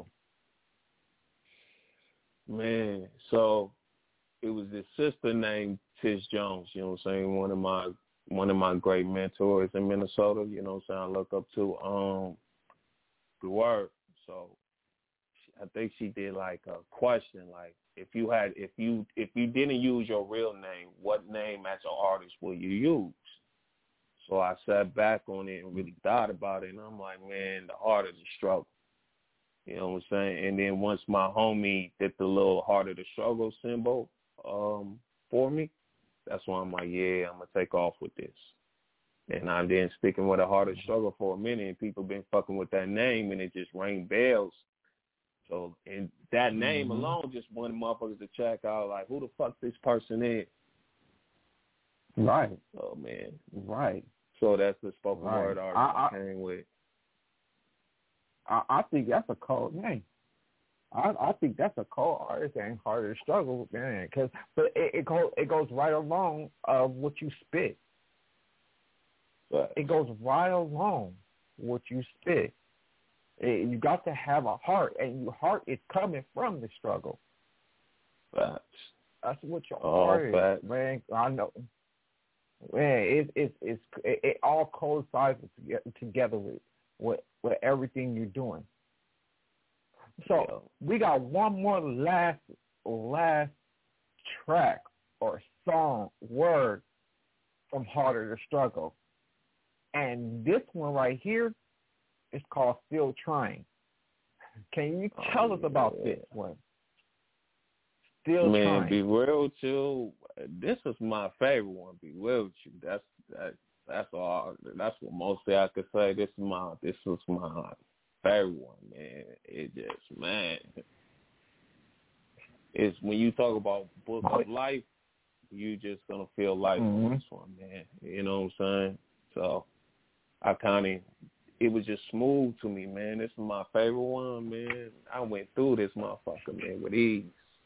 Man, so it was this sister named Tish Jones, you know what I'm saying, one of my great mentors in Minnesota, you know what I'm saying, I look up to the word. So I think she did like a question, like if you didn't use your real name, what name as an artist will you use? So I sat back on it and really thought about it, and I'm like, man, the Heart of the Struggle. You know what I'm saying? And then once my homie did the little Heart of the Struggle symbol for me, that's when I'm like, yeah, I'm going to take off with this. And I've been sticking with the Heart of the Struggle for a minute, and people been fucking with that name, and it just rang bells. So, and that name alone just wanted motherfuckers to check out, like, who the fuck this person is? Right. Oh, man. Right. So that's the spoken word artist I came with. I think that's a cold name. I think that's a cold artist and Heart of the Struggle, man. But it goes right along of what you spit. Right. It goes right along what you spit. You got to have a heart, and your heart is coming from the struggle. Facts. That's what your heart is, man. I know. Man, it all coincides together with everything you're doing. So we got one more last track or song, word from Heart of the Struggle. And this one right here is called Still Trying. Can you tell us about this one? Still Trying. Man, Be Real with You. This is my favorite one, Be Real with You. That's all. That's what mostly I could say. This was my favorite one, man. It just, man. It's when you talk about book of life, you just gonna feel life on this one, man. You know what I'm saying? So it was just smooth to me, man. This is my favorite one, man. I went through this motherfucker, man, with ease.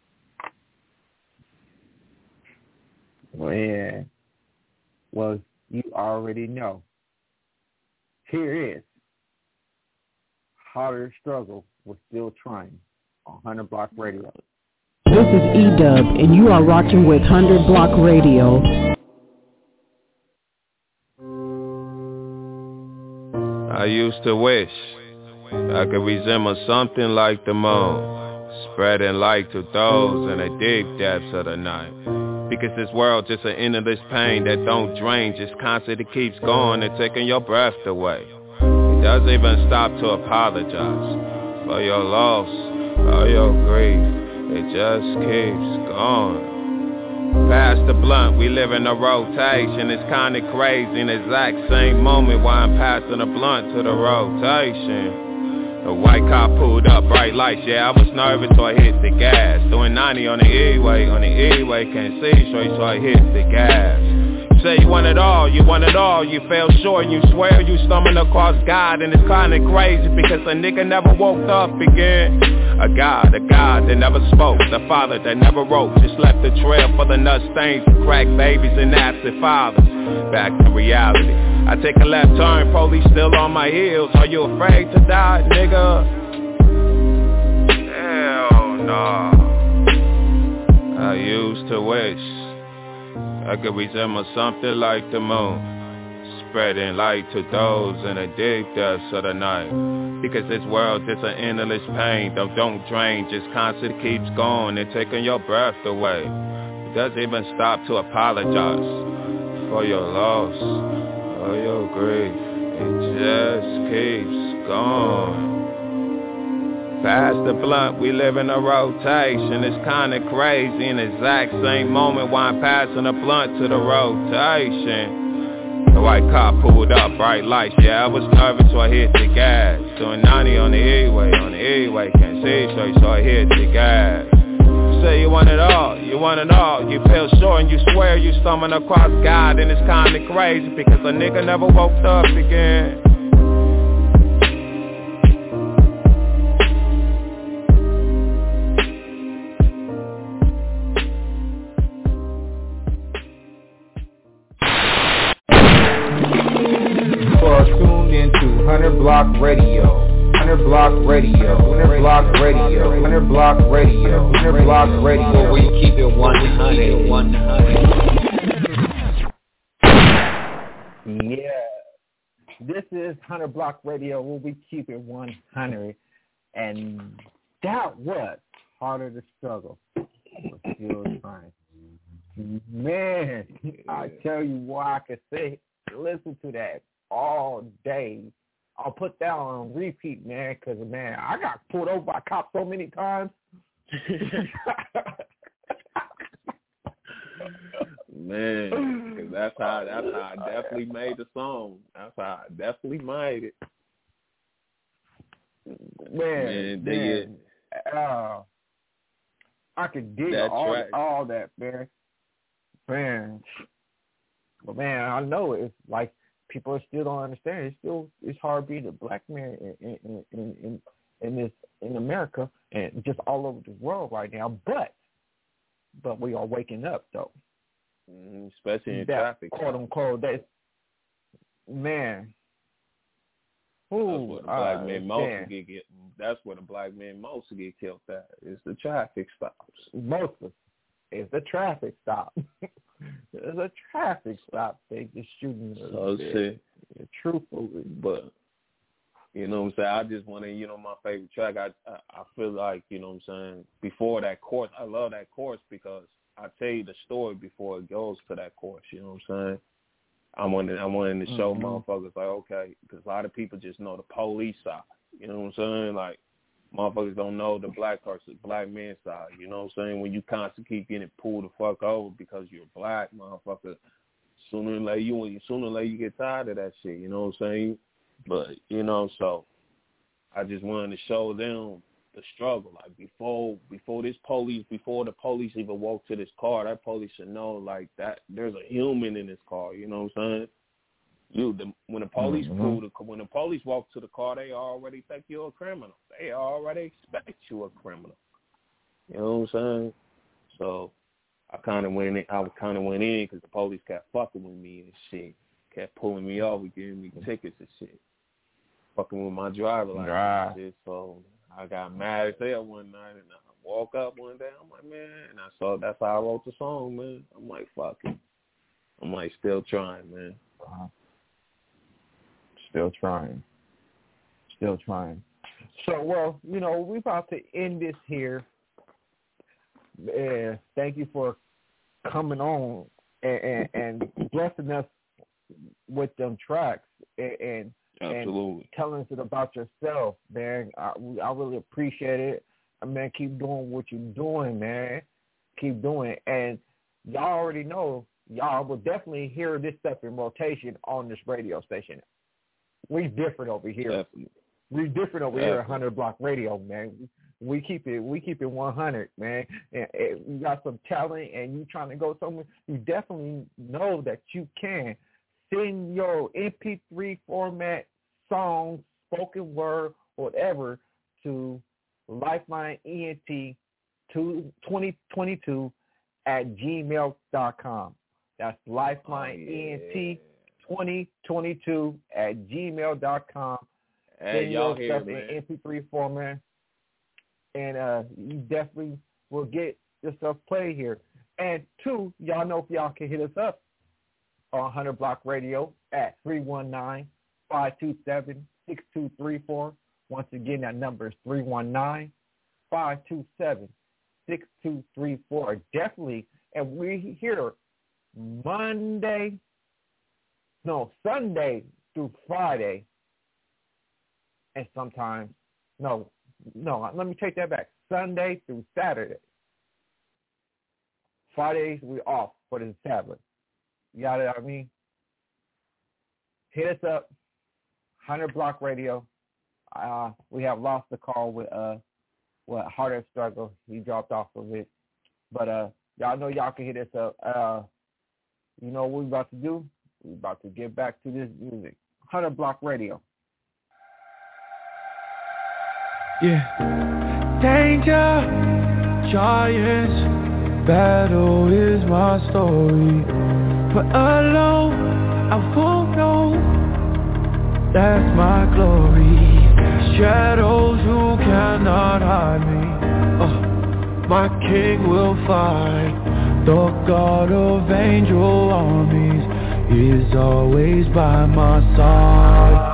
Yeah. Well, you already know. Here is Harder Struggle with Still Trying on 100 Block Radio. This is E-Dub, and you are rocking with 100 Block Radio. I used to wish I could resemble something like the moon, spreading light to those in the deep depths of the night. Because this world just an endless pain that don't drain, just constantly keeps going and taking your breath away. It doesn't even stop to apologize for your loss, or your grief. It just keeps going. Pass the blunt, we live in a rotation. It's kinda crazy in the exact same moment while I'm passing the blunt to the rotation. The white car pulled up, bright lights, yeah, I was nervous, so I hit the gas. Doing 90 on the E-way, can't see straight, so I hit the gas. Say you want it all, you fell short and you swear you stumbled across God. And it's kinda crazy because a nigga never woke up again. A God that never spoke, the father that never wrote, just left the trail for the nut stains and crack babies and absent fathers. Back to reality, I take a left turn, police still on my heels. Are you afraid to die, nigga? Hell no. I used to wish I could resemble something like the moon, spreading light to those in the deep depths of the night. Because this world is an endless pain, don't drain, just constantly keeps going and taking your breath away. It doesn't even stop to apologize for your loss or your grief. It just keeps going. Pass the blunt, we live in a rotation. It's kinda crazy in the exact same moment while I'm passing the blunt to the rotation. The white car pulled up, bright lights, yeah, I was nervous, so I hit the gas. Doing 90 on the E-way, can't see straight, so I hit the gas. Say you want it all, you fell short and you swear you stumbled across God. And it's kinda crazy because a nigga never woke up again. You are tuned into 100 Block Radio. 100 Block Radio. 100 Block Radio. 100 Block Radio. 100 Block Radio. We keep it 100. Yeah. This is 100 Block Radio where we keep it 100. And that was Harder to Struggle. We're still trying. Man, I tell you what I could say. Listen to that all day. I'll put that on repeat, man, because, man, I got pulled over by cops so many times. Man, that's how I definitely made the song. That's how I definitely made it. Man. I could dig all that, man. But, man, I know it's like people still don't understand. It's hard being a black man in America and just all over the world right now. But we are waking up though. Especially in that traffic. Quote unquote. That man. That's where the black men mostly get killed at. It's the traffic stops. Mostly. It's the traffic stop. It's a traffic stop. They just shooting. Truthfully, but you know what I'm saying. I just want to, my favorite track. I feel like, what I'm saying, before that chorus, I love that chorus because I tell you the story before it goes to that chorus. You know what I'm saying. I wanted to show motherfuckers like, okay, because a lot of people just know the police side. You know what I'm saying, like. Motherfuckers don't know the black man side. You know what I'm saying? When you constantly keep getting pulled the fuck over because you're black, motherfucker, sooner or later you get tired of that shit. You know what I'm saying? But so I just wanted to show them the struggle. Like before the police even walk to this car, that police should know like that there's a human in this car. You know what I'm saying? When the police when the police walk to the car, they already think you're a criminal. They already expect you a criminal. You know what I'm saying? So I kind of went in because the police kept fucking with me and shit, kept pulling me off and giving me tickets and shit, fucking with my driver license and shit. So I got mad as hell one night, and I woke up one day. I'm like, man, and that's how I wrote the song, man. I'm like, fuck it. I'm like, still trying, man. Still trying. So, well, we're about to end this here. Thank you for coming on and blessing us with them tracks and telling us about yourself, man. I really appreciate it. Man, keep doing what you're doing, man. Keep doing it. And y'all already know, y'all will definitely hear this stuff in rotation on this radio station. We different over here. Definitely. We different over here at 100 Block Radio, man. We keep it 100, man. And you got some talent and you trying to go somewhere, you definitely know that you can. Send your MP3 format, songs, spoken word, whatever, to LifelineENT2022@gmail.com. That's LifelineENT2022@gmail.com. Hey, y'all hear stuff in MP3 format, and you definitely will get your stuff played here. And two, y'all know if y'all can hit us up on 100 Block Radio at 319-527-6234. Once again, that number is 319-527-6234. Definitely, and we're here Sunday through Friday, and sometimes, no, let me take that back. Sunday through Saturday. Fridays, we're off for the Sabbath. You got it, I mean? Hit us up, 100 Block Radio. We have lost the call with Heart of Struggle. He dropped off of it. But y'all know y'all can hit us up. You know what we're about to do? We're about to get back to this music. 100 Block Radio. Yeah. Danger, giants, battle is my story. But alone, I won't know. That's my glory. Shadows, you cannot hide me. My king will fight. The God of angel armies is always by my side.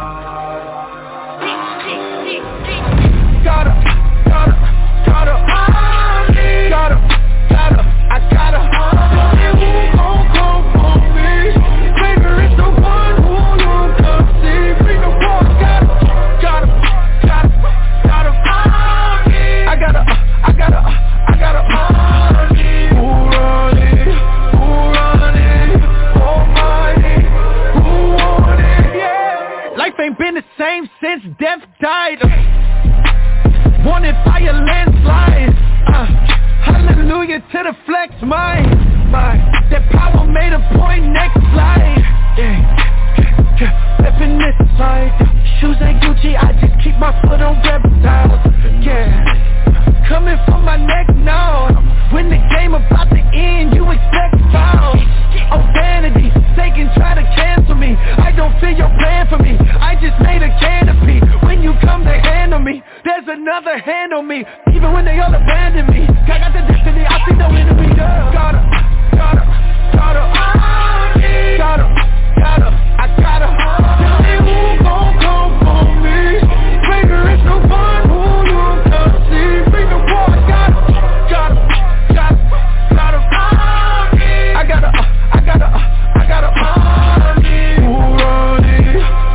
Since death died, wanted by a landslide. Hallelujah to the flex, my that power made a point. Next slide, stepping this side. Shoes ain't Gucci, I just keep my foot on reptiles. Coming from my neck now. When the game about to end, you expect foul. Oh vanity, they can try to cancel me. I don't feel your plan for me. I just made a canopy. When you come to handle me, there's another hand on me. Even when they all abandon me, I got the destiny, I see no enemy. Gotta, I gotta. Tell me who gon' come for me. Figure it's the one who you come see. Bring the war, gotta. I gotta army. Who run it?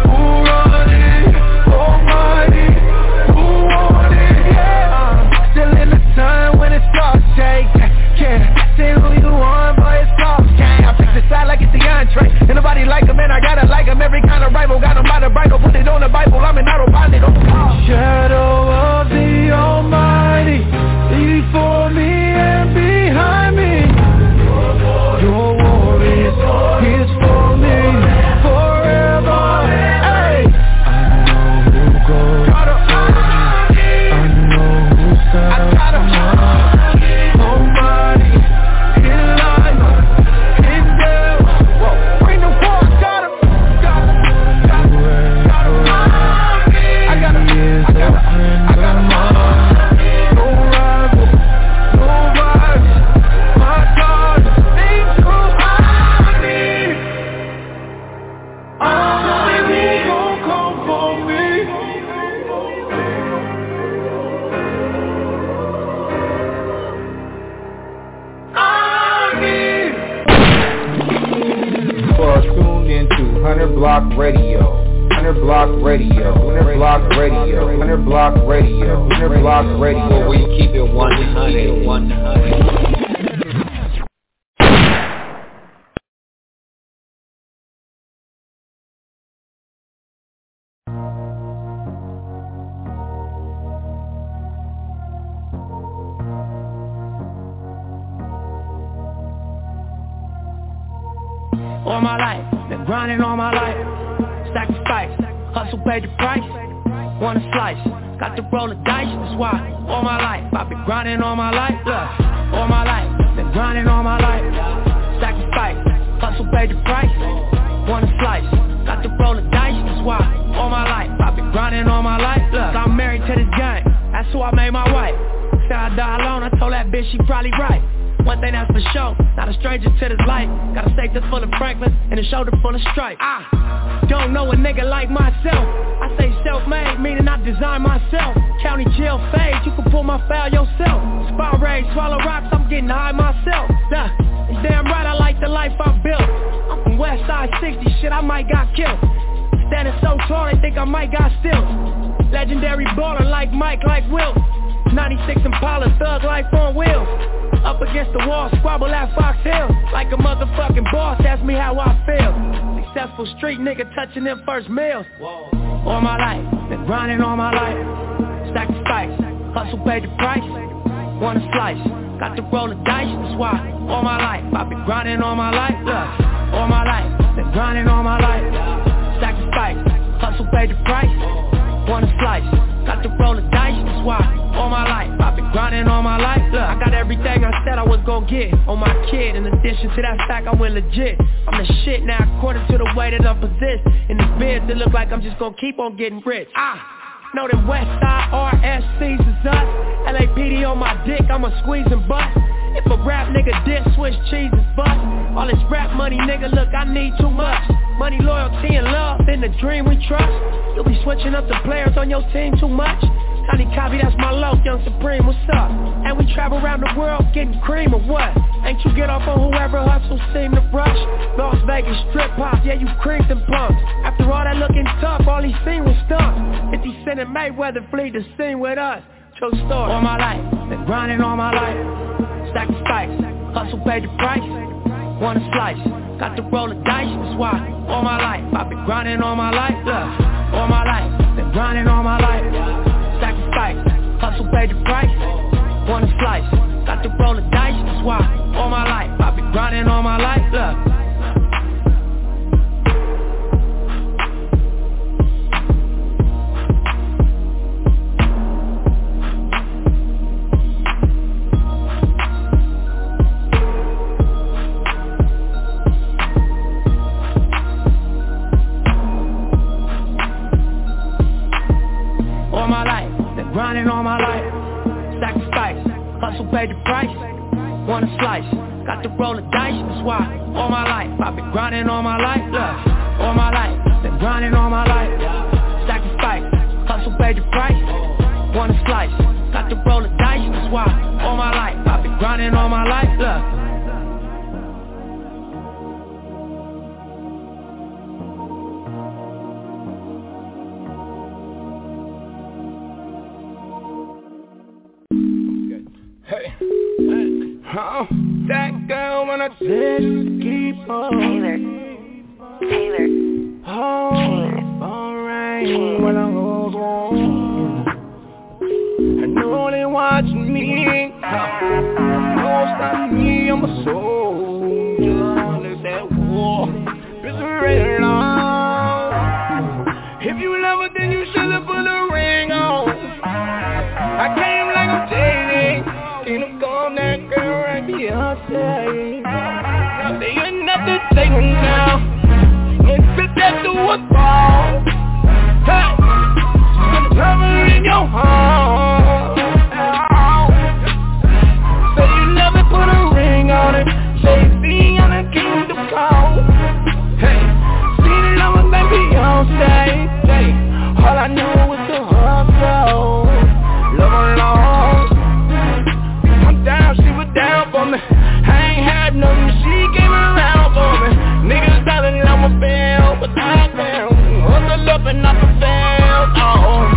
Almighty. Who want it? Yeah. Still in the sun when it starts shake. Yeah. Say who you Block Radio, 100 Block Radio, 100 Block Radio, where we keep it 100, 100. All my life, been grinding all my life. Sacrifice, hustle paid the price. Want a slice, got to roll the dice, that's why. All my life, I've been grinding all my life. Look, all my life, been grinding all my life. Sacrifice, hustle paid the price. Want a slice, got to roll the dice, that's why. All my life, I've been grinding all my life. Look, I'm married to this game, that's who I made my wife. Said I die alone, I told that bitch she probably right. One thing that's for sure, not a stranger to this life. Got a safe that's full of Franklin and a shoulder full of stripe. I don't know a nigga like myself. I say self-made, meaning I design myself. County jail fade, you can pull my foul yourself. Spot raid, swallow rocks, I'm getting high myself. Nah, damn right I like the life I built. I'm from West Side 60, shit I might got killed. Standing so tall, they think I might got stills. Legendary baller like Mike, like Wilt. 96 Impala, thug life on wheels. Up against the wall, squabble at Fox Hill. Like a motherfucking boss, ask me how I feel. Successful street nigga touching them first meals. All my life, been grinding all my life. Sacrifice, hustle paid the price. Want a slice, got to roll the dice, that's why. All my life, I've been grinding all my life. Look, all my life, been grinding all my life. Sacrifice, hustle paid the price. Want a slice, got to roll the dice, that's why. All my life, I've been grinding all my life. Look, I got everything I said I was gon' get on my kid. In addition to that fact, I went legit. I'm the shit now according to the way that I'm positioned. In this biz, it look like I'm just gon' keep on getting rich. Know them West Side RSCs is us. LAPD on my dick, I'ma squeeze and bust. If a rap nigga diss, Swiss cheese is bust. All this rap money, nigga, look, I need too much. Money, loyalty, and love, in the dream we trust. You'll be switching up the players on your team too much. Tiny Copy, that's my low, Young Supreme, what's up? And we travel around the world getting cream or what? Ain't you get off on whoever hustles seem to brush? Las Vegas strip pop, yeah, you creamed and pumped. After all that looking tough, all he seen was stumps. 50 Cent and Mayweather flee the scene with us. True story. All my life, been grinding all my life. Sacrifice, hustle paid the price. Want a slice, got to roll the dice, that's why. All my life, I've been grinding all my life. Look, all my life, been grinding all my life. Sacrifice, hustle paid the price. Want a slice, got to roll the dice, that's why. All my life, I've been grinding all my life. Look. All my life, been grinding all my life. Sacrifice, hustle paid the price. Want a slice, got to roll the dice, that's why. All my life, I've been grinding all my life. Look, all my life, been grinding all my life. Sacrifice, hustle paid the price. Want a slice, got to roll the dice, that's why. All my life, I've been grinding all my life. Look. That girl when I said keep on Taylor alright when I was wrong. I know they watching me. Don't stop me, I'm a soldier. There's that war, it's ready long. If you love her, then you should have put a ring on. I came like I'm dating. Seen him calm that girl right Beyonce. Now they ain't nothing to take me now. Let's fit that to a ball. Hey, love her in your heart. Say you love it, put a ring on it. Jay-Z on the kingdom call. Hey, seen it on my Beyonce. Hey, all I knew was the hustle. Love her long. Down, she was down for me. I ain't had nothing, she came around for me. Niggas telling I'm a fail, but I failed. Hustle up and I failed. Oh,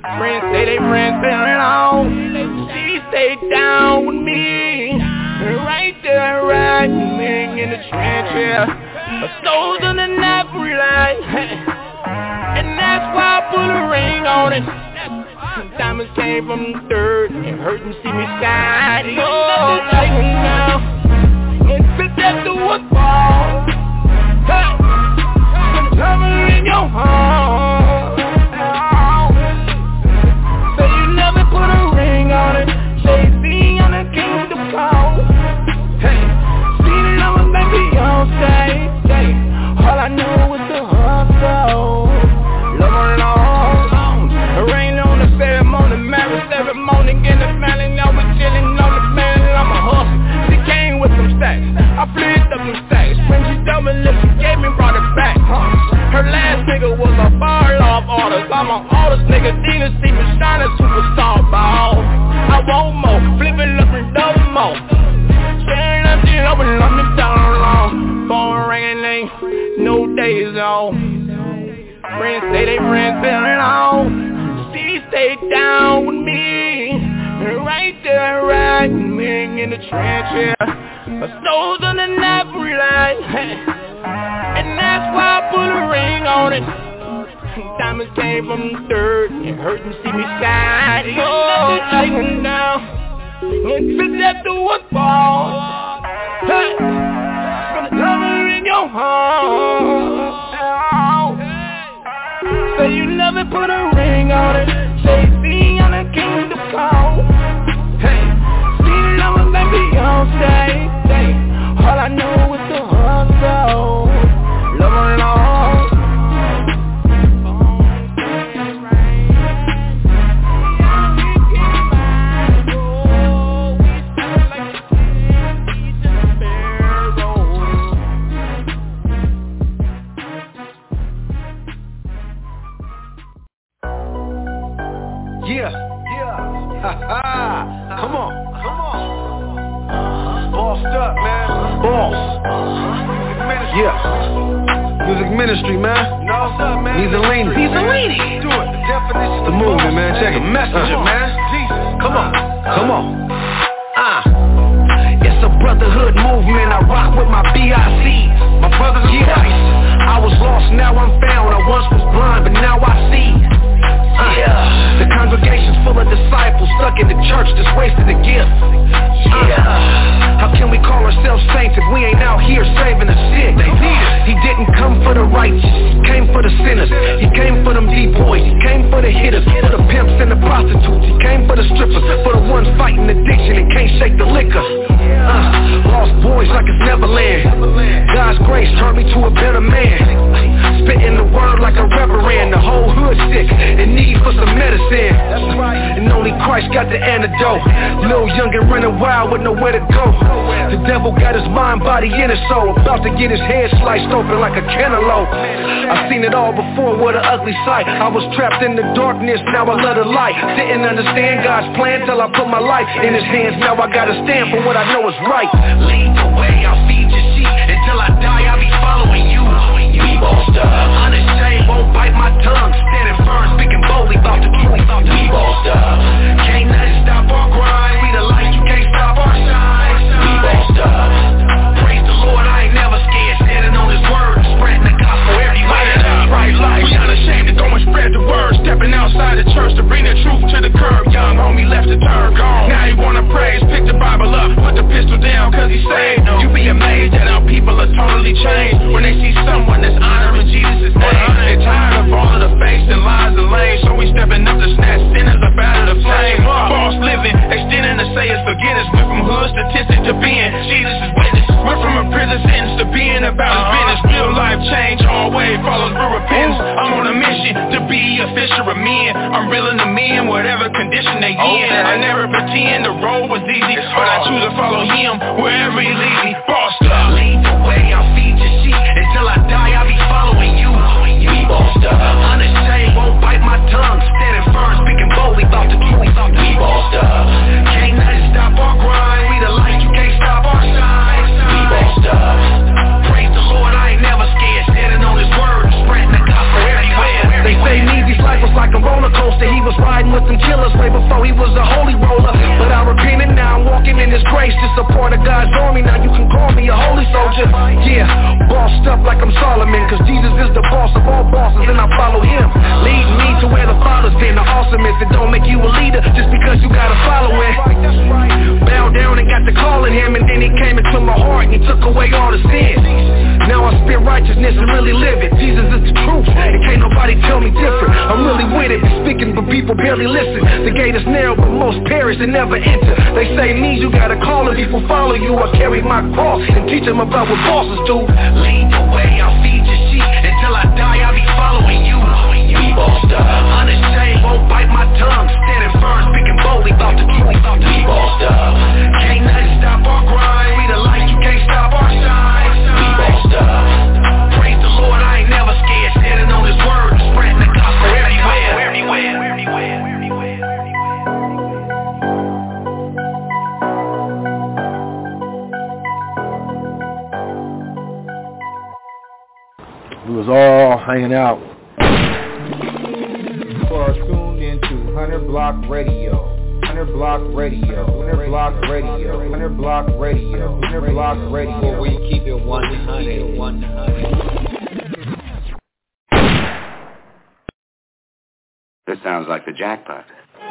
Friends say they friends feeling on. She stayed down with me, right there riding me in the trench, yeah. A soul's on the night light, and that's why I put a ring on it. Diamonds came from the dirt, it hurt to see me shine. Oh, like now, it fits after what fall. Hey, put trouble in your heart. Say you never put a ring on it. Jay-Z on the kingdom call. Hey, seen it on my baby on stage. Hey, all I know was the hustle. Love on long. Rain on the ceremony, marriage ceremony. Get the family, now we're chillin' on the man. I'm a hustle. She came with some stacks. I flipped up some stacks. When she told me, look, she gave me, brought it back. Her last nigga was a bar love artist. I'm an artist, nigga. Niggas see me shine a superstar ball. I want more, flip it up and double more. Sharing up shit up and let me down long. Phone ringing, ain't no days off. Friends say they friends feeling on. She stayed down with me, right there riding me in the trench, yeah. A soul's on the night light, and that's why I put a ring on it. Diamonds came from the dirt, it hurt to see me shine. Oh, like now, it fits after what fall. Hey, put trouble in your heart. Say you never put a ring on it. Jay-Z on the kingdom call. Hey, seen it on my baby on stage. Hey, all I know is the hustle. Love on long. Come on. Bossed up, man. Boss. Yeah. Music ministry, man. No, what's up, man? He's a lady. Do it. The definition. The movement, man. Check it. Messenger, man. Come on. It's a brotherhood movement. I rock with my BICs. My brothers in Christ. I was lost, now I'm found. I once was blind, but now I see. The congregation's full of disciples stuck in the church, just wasting the gift. How can we call ourselves saints if we ain't out here saving the sick? He didn't come for the righteous, he came for the sinners. He came for them D-boys, he came for the hitters, for the pimps and the prostitutes. He came for the strippers, for the ones fighting addiction and can't shake the liquor. Lost boys like it's Neverland. God's grace turned me to a better man. Spitting the word like a reverend. The whole hood sick and need for some medicine. And only Christ got the antidote. Little youngin' running wild with nowhere to go. The devil got his mind, body, and his soul. About to get his head sliced open like a cantaloupe. I've seen it all before, what an ugly sight. I was trapped in the darkness, now I love the light. Didn't understand God's plan till I put my life in his hands. Now I gotta stand for what I know is right. Lead the way, I'll feed your sheep. Until I die, I'll be following you. We bossed up. Unashamed, won't bite my tongue. Standing firm, speaking boldly about the truth. We bossed up. Can't nothing stop our grind. We the light, you can't stop our shine. We bossed up. Praise the Lord, I ain't never scared. Standing on his word, spreading the gospel everywhere. Right life, we unashamed to go and spread the word. Stepping outside the church to bring the truth to the curb. Young homie left the turn gone. Now he wanna praise, pick the Bible up, put the pistol down cause he's saved. You be amazed at how people are totally changed when they see someone that's honoring Jesus' name. They're tired of all of the fakes and lies and lanes, so we stepping up to snatch sinners up out of the flame. False living, extending the say it's forgiveness. Went from hood statistic to being Jesus' witness. Went from a prison sentence to being about his business. Real life change, always follows through repentance. I'm on a mission to be a fisher of men. I'm reeling the men, whatever condition they in. I never pretend the road was easy, but I choose to follow him wherever he leads me. Bossed up. Lead the way, I'll feed your sheep. Until I die, I'll be following you. We bossed up. Unashamed, won't bite my tongue. Standing firm, speaking boldly about the truth. We bossed up. Can't nothing stop our grind. We the light, you can't stop our shine. We bossed up. Praise the Lord, I ain't never scared. Standing on his word, spreading the gospel everywhere. They say Neezy's life was like a roller coaster. He was riding some killers way before he was a holy roller. But I repented, now I'm walking in His grace to support of God's army. Now you can call me a holy soldier. Yeah, bossed up like I'm Solomon, cause Jesus is the boss of all bosses and I follow Him. Lead me to where the Father's been. The awesomest, it don't make you a leader just because you got a following. Bow down and got to calling Him, and then He came into my heart and He took away all the sin. Now I spit righteousness and really live it. Jesus is the truth, and can't nobody tell me different. I'm really with it, speaking but people barely listen. The gate is narrow but most perish and never enter. They say me, you gotta call and people follow you. I carry my cross and teach them about what bosses do. Lead the way, I'll feed your sheep. Until I die, I'll be following you. Be bossed up, unashamed, won't bite my tongue. Standing firm, speaking boldly about the truth. Be bossed up, can't nothing stop our grind. We the light, you can't stop our shine. Be bossed up, praise the Lord, I ain't never scared. Standing on His word, spreading the gospel everywhere. We was all hanging out. You are tuned into 100 Block Radio. 100 Block Radio. 100 Block Radio. 100 Block Radio. 100 Block Radio. Where we keep it 100. This sounds like the jackpot.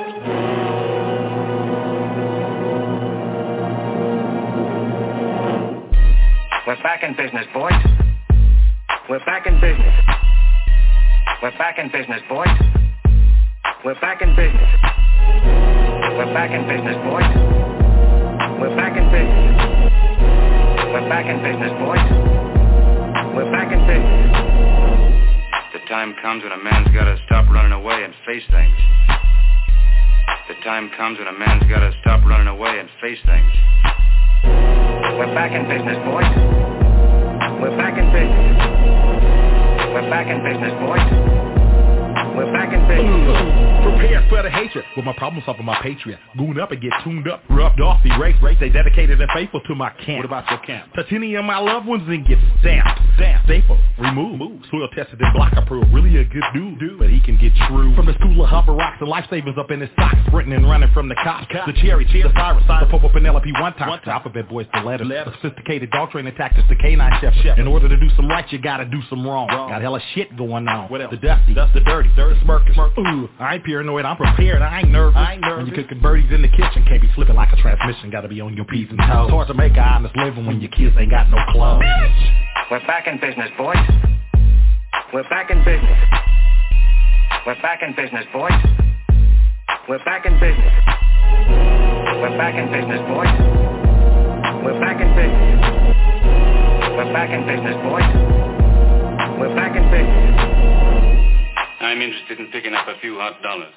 We're back in business, boys. We're back in business. We're back in business, boys. We're back in business. We're back in business, boys. We're back in business. We're back in business, boys. We're back in business. The time comes when a man's gotta stop running away and face things. The time comes when a man's gotta stop running away and face things. We're back in business, boys. We're back in business. We're back in business, boys. We're back in business. Prepared for the hatred with my problem solving, my patriot. Goon up and get tuned up, rubbed off, erased. Stay dedicated and faithful to my camp. What about your camp? Touch any of my loved ones and get stamped. Staple, remove. Soil tested and block approved. Really a good dude, but he can get true. From the school of hover rocks, the life savings up in his socks. Sprinting and running from the cops. The cherry, the Cyrus, the Popo Penelope one time. The alphabet boys, the letters. Sophisticated dog training tactics, the canine chef. In order to do some right, you gotta do some wrong. Got hella shit going on. What else? The dusty, the dirty, the smirkers. Ooh, I ain't paranoid, I'm prepared, I ain't nervous. When you cooking birdies in the kitchen, can't be flipping like a transmission. Gotta be on your P's and toes. It's hard to make an honest living when your kids ain't got no clothes. We're back in business, boys. We're back in business. We're back in business, boys. We're back in business. We're back in business, boys. We're back in business. We're back in business, boys. We're back in business. I'm interested in picking up a few hot dollars.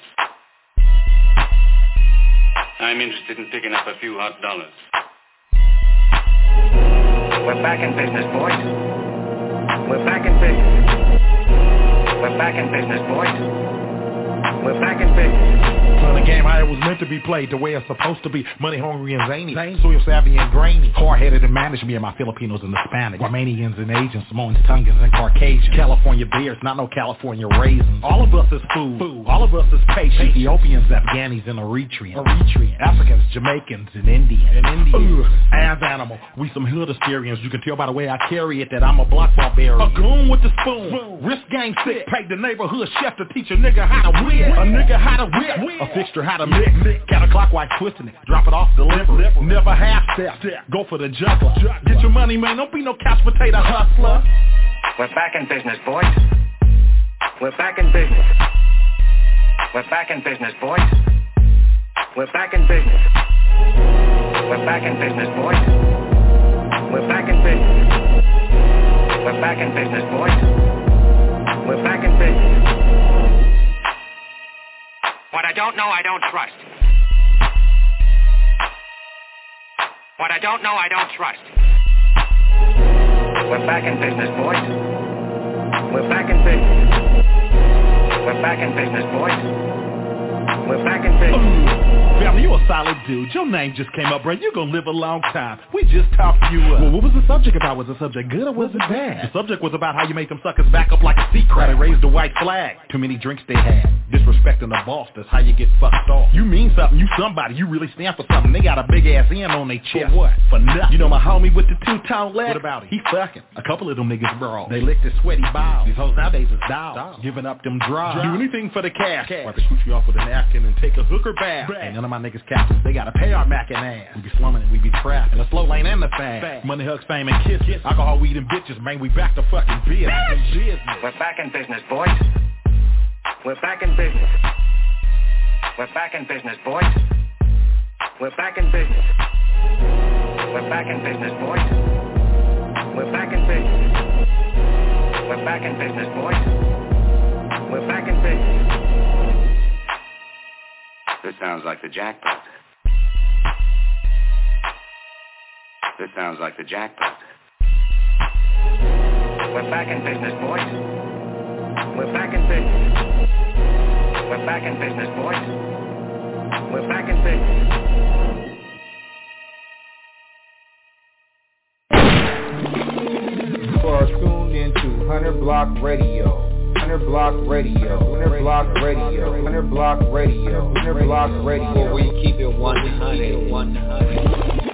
I'm interested in picking up a few hot dollars. We're back in business, boys. We're back in business. We're back in business, boys. We're back in business. Playing the game how it was meant to be played, the way it's supposed to be. Money hungry and zany, soil savvy and grainy. Hard-headed and managed me and my Filipinos and Hispanic. Armenians and Asians, Samoans, Tongans and Caucasians. California bears, not no California raisins. All of us is food. All of us is patient. Ethiopians, Afghanis, and Eritreans. Africans, Jamaicans, and Indians. As animal, we some hood Assyrians. You can tell by the way I carry it that I'm a block barbarian. A goon with the spoon. Wrist game sick. Paid the neighborhood chef to teach a nigga how to whip. A nigga how to whip. A fixture how to mix. Counterclockwise twisting it. Drop it off, deliver it. Never half step. Go for the juggler. Get your money, man. Don't be no couch potato hustler. We're back in business, boys. We're back in business. We're back in business, boys. We're back in business. We're back in business, boys. We're back in business. We're back in business, boys. We're back in business. What I don't know, I don't trust. What I don't know, I don't trust. We're back in business, boys. We're back in business. We're back in business, boys. We're back in business. Family, you a solid dude. Your name just came up, bro. You gonna live a long time. We just talked you up. Well, what was the subject about? Was the subject good or was it bad? The subject was about how you made them suckers back up like a sea crab. They raised the white flag. Too many drinks they had. disrespecting the boss, that's how you get fucked off. You mean something, you somebody, you really stand for something. They got a big ass N on their chest. For what? For nothing. You know my homie with the two-tone leg? What about him? He fucking. A couple of them niggas brawl. They licked his sweaty balls. These hoes nowadays is dogs. Giving up them draws. Do anything for the cash. Or they shoot you off with a napkin and take a hooker bath. And none of my niggas captains, they gotta pay our mackin' ass. We be slumming and we be trapped in the slow lane and the fast. Money, hugs, fame, and kiss. Alcohol, weed, and bitches, man, we back to fucking business. We're back in business, boys. We're back in business. We're back in business, boys. We're back in business. We're back in business, boys. We're back in business. We're back in business, boys. We're back in business. This sounds like the jackpot. This sounds like the jackpot. We're back in business, boys. We're back in business. We're back in business, boys. We're back in business. You are tuned into 100 Block Radio. 100 Block Radio. 100 Block Radio. 100 Block Radio. 100 Block Radio. Where we keep it 100.